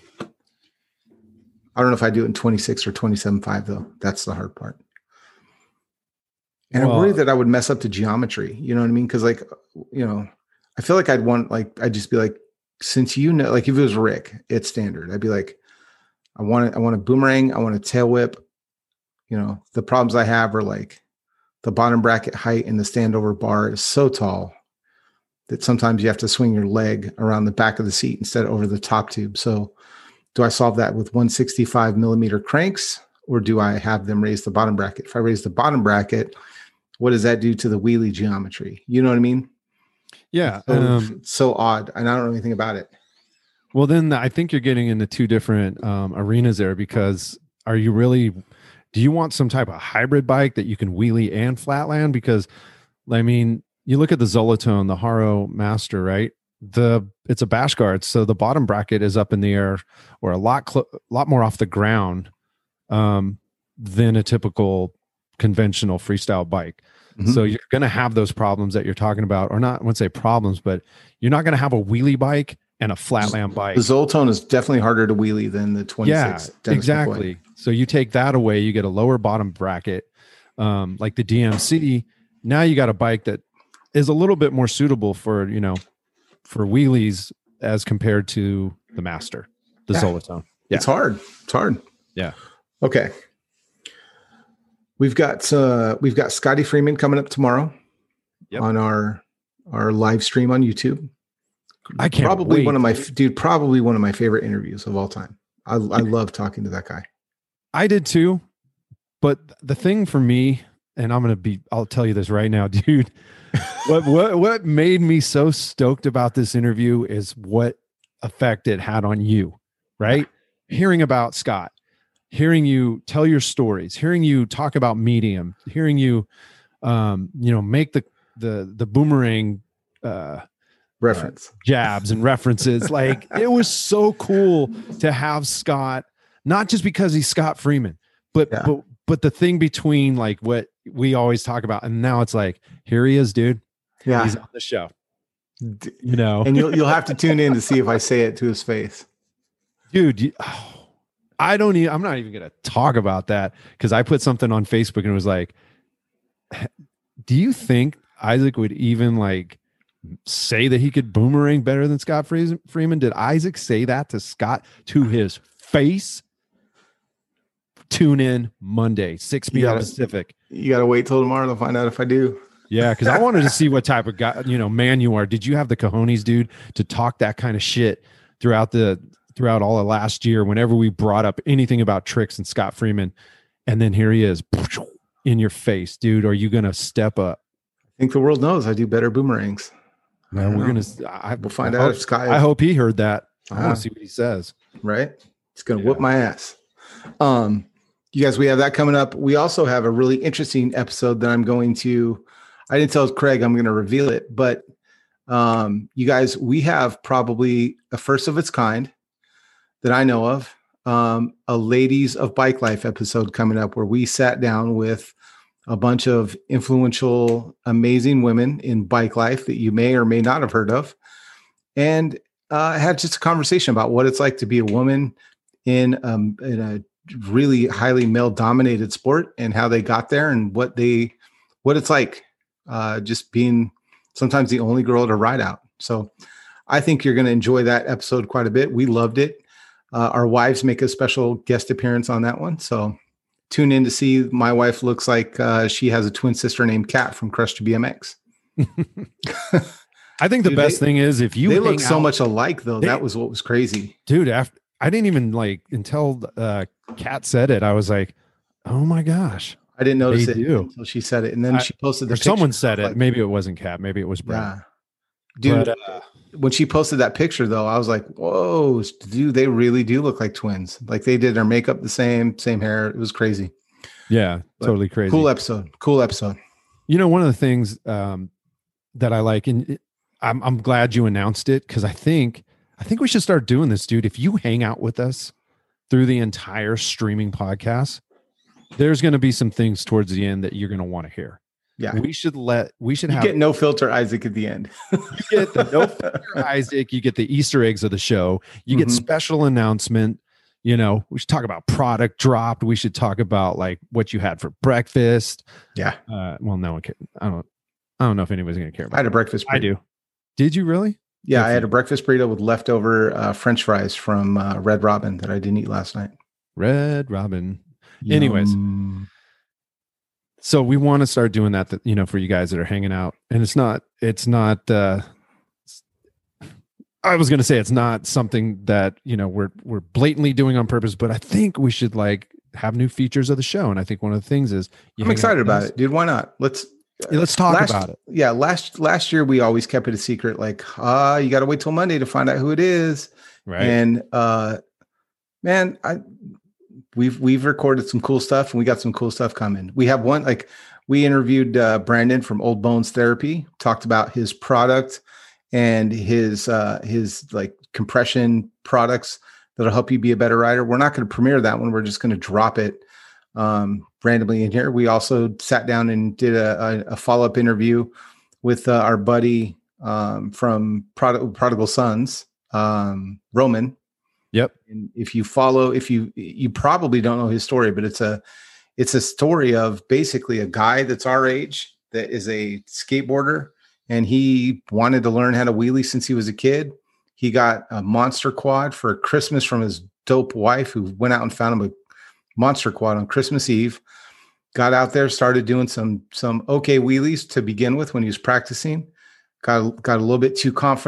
I don't know if I do it in twenty-six or twenty-seven point five though. That's the hard part. And Well- I'm worried that I would mess up the geometry. You know what I mean? Because like, you know, I feel like I'd want like I'd just be like, since you know, like if it was Rick, it's standard. I'd be like, I want it, I want a boomerang, I want a tail whip. You know, the problems I have are like the bottom bracket height and the standover bar is so tall that sometimes you have to swing your leg around the back of the seat instead of over the top tube. So do I solve that with one sixty-five millimeter cranks, or do I have them raise the bottom bracket? If I raise the bottom bracket, what does that do to the wheelie geometry? You know what I mean? Yeah. So, Um, it's so odd, and I don't know anything about it. well, then I think you're getting into two different um, arenas there, because are you really, do you want some type of hybrid bike that you can wheelie and flatland? Because I mean, you look at the Zolatone, the Haro Master, right? The it's a bash guard, so the bottom bracket is up in the air or a lot cl- lot more off the ground um, than a typical conventional freestyle bike. Mhm. So you're going to have those problems that you're talking about, or not, I wouldn't say problems, but you're not going to have a wheelie bike and a flatland bike. The Zoltone is definitely harder to wheelie than the twenty-six. Yeah, Dennis exactly. McCoy. So you take that away, you get a lower bottom bracket, um, like the D M C. Now you got a bike that is a little bit more suitable for, you know, for wheelies as compared to the Master, the Yeah. Zolatone. Yeah. It's hard. It's hard. Yeah. Okay. We've got uh we've got Scotty Freeman coming up tomorrow Yep. on our our live stream on YouTube. I can't probably wait. one of my dude, probably one of my favorite interviews of all time. I, I love talking to that guy. I did too. But the thing for me, and I'm going to be, I'll tell you this right now, dude, what, what, what made me so stoked about this interview is what effect it had on you, right? Yeah. Hearing about Scott, hearing you tell your stories, hearing you talk about Medium, hearing you, um, you know, make the, the, the boomerang, uh, reference uh, jabs and references. Like it was so cool to have Scott, not just because he's Scott Freeman, but, yeah. but, but the thing between like what we always talk about. And now it's like, here he is, dude. Yeah. He's on the show, you know, and you'll, you'll have to tune in to see if I say it to his face, dude. You, oh, I don't even, I'm not even going to talk about that. Cause I put something on Facebook and it was like, do you think Isaac would even like say that he could boomerang better than Scott Freeman? Did Isaac say that to Scott to his face? Tune in Monday, six p.m. Pacific. You got to wait till tomorrow to find out if I do. Yeah, because I wanted to see what type of guy, you know, man you are. Did you have the cojones, dude, to talk that kind of shit throughout the throughout all of last year? Whenever we brought up anything about Trix and Scott Freeman, and then here he is in your face, dude. Are you gonna step up? I think the world knows I do better boomerangs. Man, we're gonna. I, we'll find I out hope, if Scott. I hope he heard that. I uh, want to see what he says. Right, it's gonna yeah. whoop my ass. Um. You guys, we have that coming up. We also have a really interesting episode that I'm going to, I didn't tell Craig, I'm going to reveal it, but um, you guys, we have probably a first of its kind that I know of, um, a Ladies of Bike Life episode coming up where we sat down with a bunch of influential, amazing women in bike life that you may or may not have heard of, and uh, had just a conversation about what it's like to be a woman in, um, in a really highly male dominated sport and how they got there and what they, what it's like uh, just being sometimes the only girl to ride out. So I think you're going to enjoy that episode quite a bit. We loved it. Uh, our wives make a special guest appearance on that one. So tune in to see. My wife looks like uh, she has a twin sister named Kat from Crush to B M X. I think the dude, best they, thing is if you they look so out, much alike though. They, that was what was crazy, dude. After I didn't even like until uh, Kat said it. I was like, "Oh my gosh!" I didn't notice they it do. until she said it, and then I, she posted. The or someone said it. like, Maybe it wasn't Kat. Maybe it was Brad. Yeah, dude. But, uh, when she posted that picture, though, I was like, "Whoa, dude! They really do look like twins. Like they did their makeup the same, same hair. It was crazy." Yeah, but totally crazy. Cool episode. Cool episode. You know, one of the things um, that I like, and it, I'm I'm glad you announced it because I think I think we should start doing this, dude. If you hang out with us through the entire streaming podcast, there's going to be some things towards the end that you're going to want to hear. Yeah, we should let we should you have get no filter Isaac at the end. You get the no filter Isaac. You get the Easter eggs of the show. You get mm-hmm. special announcement. You know, we should talk about product dropped. We should talk about like what you had for breakfast. Yeah. Uh, well, no one can. I don't. I don't know if anybody's going to care about. I had a breakfast burrito. I do. Did you really? Yeah, I had a breakfast burrito with leftover uh, French fries from uh, Red Robin that I didn't eat last night. Red Robin. Yum. Anyways, so we want to start doing that, you know, for you guys that are hanging out. And it's not, it's not, uh, I was going to say it's not something that, you know, we're, we're blatantly doing on purpose, but I think we should like have new features of the show. And I think one of the things is I'm excited about it, dude. Why not? Let's, Yeah, let's talk last, about it. Yeah, last last year we always kept it a secret. Like, ah, uh, you got to wait till Monday to find out who it is. Right. And uh, man, I we've we've recorded some cool stuff, and we got some cool stuff coming. We have one like we interviewed uh, Brandon from Old Bones Therapy, talked about his product and his uh, his like compression products that'll help you be a better rider. We're not going to premiere that one. We're just going to drop it um randomly in here. We also sat down and did a, a, a follow-up interview with uh, our buddy um from Prod- Prodigal Sons, um Roman. Yep. And if you follow, if you you probably don't know his story, but it's a it's a story of basically a guy that's our age that is a skateboarder, and he wanted to learn how to wheelie since he was a kid. He got a monster quad for Christmas from his dope wife, who went out and found him a monster quad on Christmas Eve. Got out there, started doing some some okay wheelies to begin with when he was practicing. Got got a little bit too confident,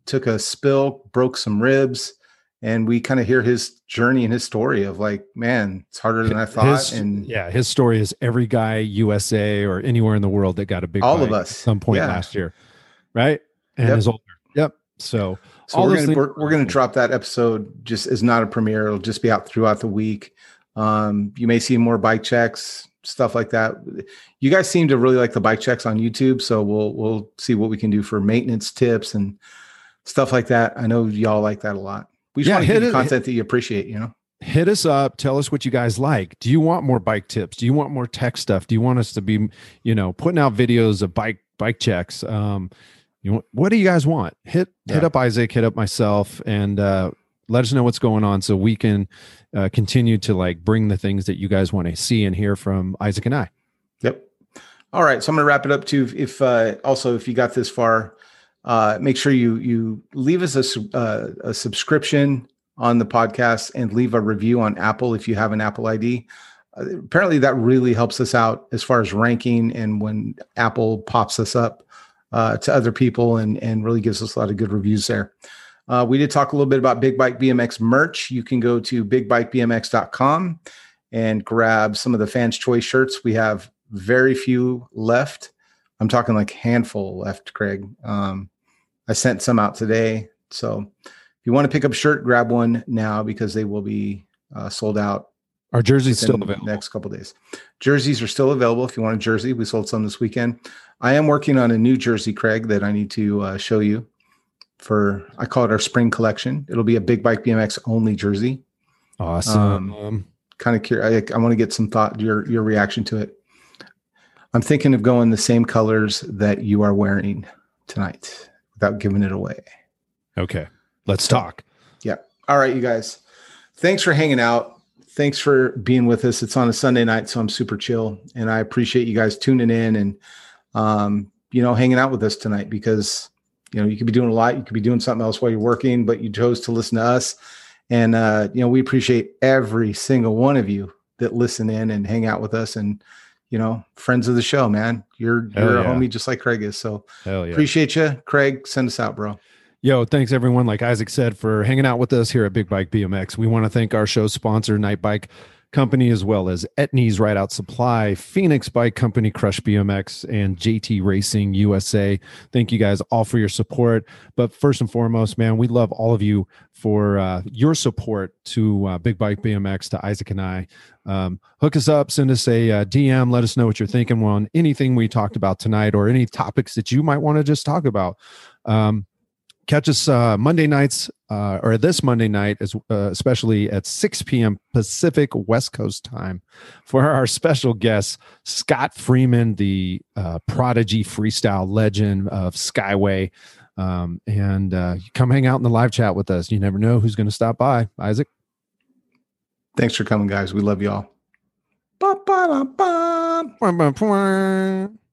took a spill, broke some ribs, and we kind of hear his journey and his story of like, man, it's harder than I thought. His, and yeah, his story is every guy U S A or anywhere in the world that got a big all bike of us at some point yeah. last year, right? And Yep. is older. Yep. So, So all we're those gonna things- we're, we're gonna drop that episode just as not a premiere. It'll just be out throughout the week. Um, you may see more bike checks, stuff like that. You guys seem to really like the bike checks on YouTube, so we'll we'll see what we can do for maintenance tips and stuff like that. I know y'all like that a lot. We just Yeah, want to hit give you it- content that you appreciate, you know. hit us up. Tell us what you guys like. Do you want more bike tips? Do you want more tech stuff? Do you want us to be, you know, putting out videos of bike bike checks? Um, you know, what do you guys want? Hit hit Yeah. up Isaac, hit up myself, and uh, let us know what's going on so we can uh, continue to like bring the things that you guys want to see and hear from Isaac and I. Yep. All right. So I'm going to wrap it up too. If uh, also, if you got this far, uh, make sure you you leave us a, su- uh, a subscription on the podcast and leave a review on Apple if you have an Apple I D. Uh, apparently, that really helps us out as far as ranking and when Apple pops us up uh, to other people and and really gives us a lot of good reviews there. Uh, we did talk a little bit about Big Bike B M X merch. You can go to big bike b m x dot com and grab some of the Fans Choice shirts. We have very few left. I'm talking like handful left, Craig. Um, I sent some out today. So if you want to pick up a shirt, grab one now because they will be uh, sold out. Our jersey's still within the available. next couple of days. Jerseys are still available if you want a jersey. We sold some this weekend. I am working on a new jersey, Craig, that I need to uh, show you for, I call it our spring collection. It'll be a Big Bike B M X only jersey. Awesome. Um, kind of curious. I, I want to get some thought, your, your reaction to it. I'm thinking of going the same colors that you are wearing tonight without giving it away. Okay. Let's talk. Yeah. All right, you guys. Thanks for hanging out. Thanks for being with us. It's on a Sunday night, so I'm super chill. And I appreciate you guys tuning in and, um, you know, hanging out with us tonight because, you know, you could be doing a lot. You could be doing something else while you're working, but you chose to listen to us. And, uh, you know, we appreciate every single one of you that listen in and hang out with us and, you know, friends of the show, man. You're, Hell you're yeah. a homie just like Craig is. So Hell yeah. appreciate you. Craig, send us out, bro. Yo, thanks everyone, like Isaac said, for hanging out with us here at Big Bike B M X. We want to thank our show sponsor, Night Bike Company, as well as Etnies Ride Out Supply, Phoenix Bike Company, Crush B M X, and J T Racing U S A. Thank you guys all for your support. But first and foremost, man, we love all of you for uh, your support to uh, Big Bike B M X, to Isaac and I. Um, hook us up, send us a uh, D M, let us know what you're thinking on anything we talked about tonight or any topics that you might want to just talk about. Um, Catch us uh, Monday nights uh, or this Monday night, as uh, especially at six p.m. Pacific West Coast time for our special guest, Scott Freeman, the uh, prodigy freestyle legend of Skyway. Um, and uh, come hang out in the live chat with us. You never know who's going to stop by. Isaac? Thanks for coming, guys. We love y'all. Ba-ba-da-ba. Bum, bum, bum.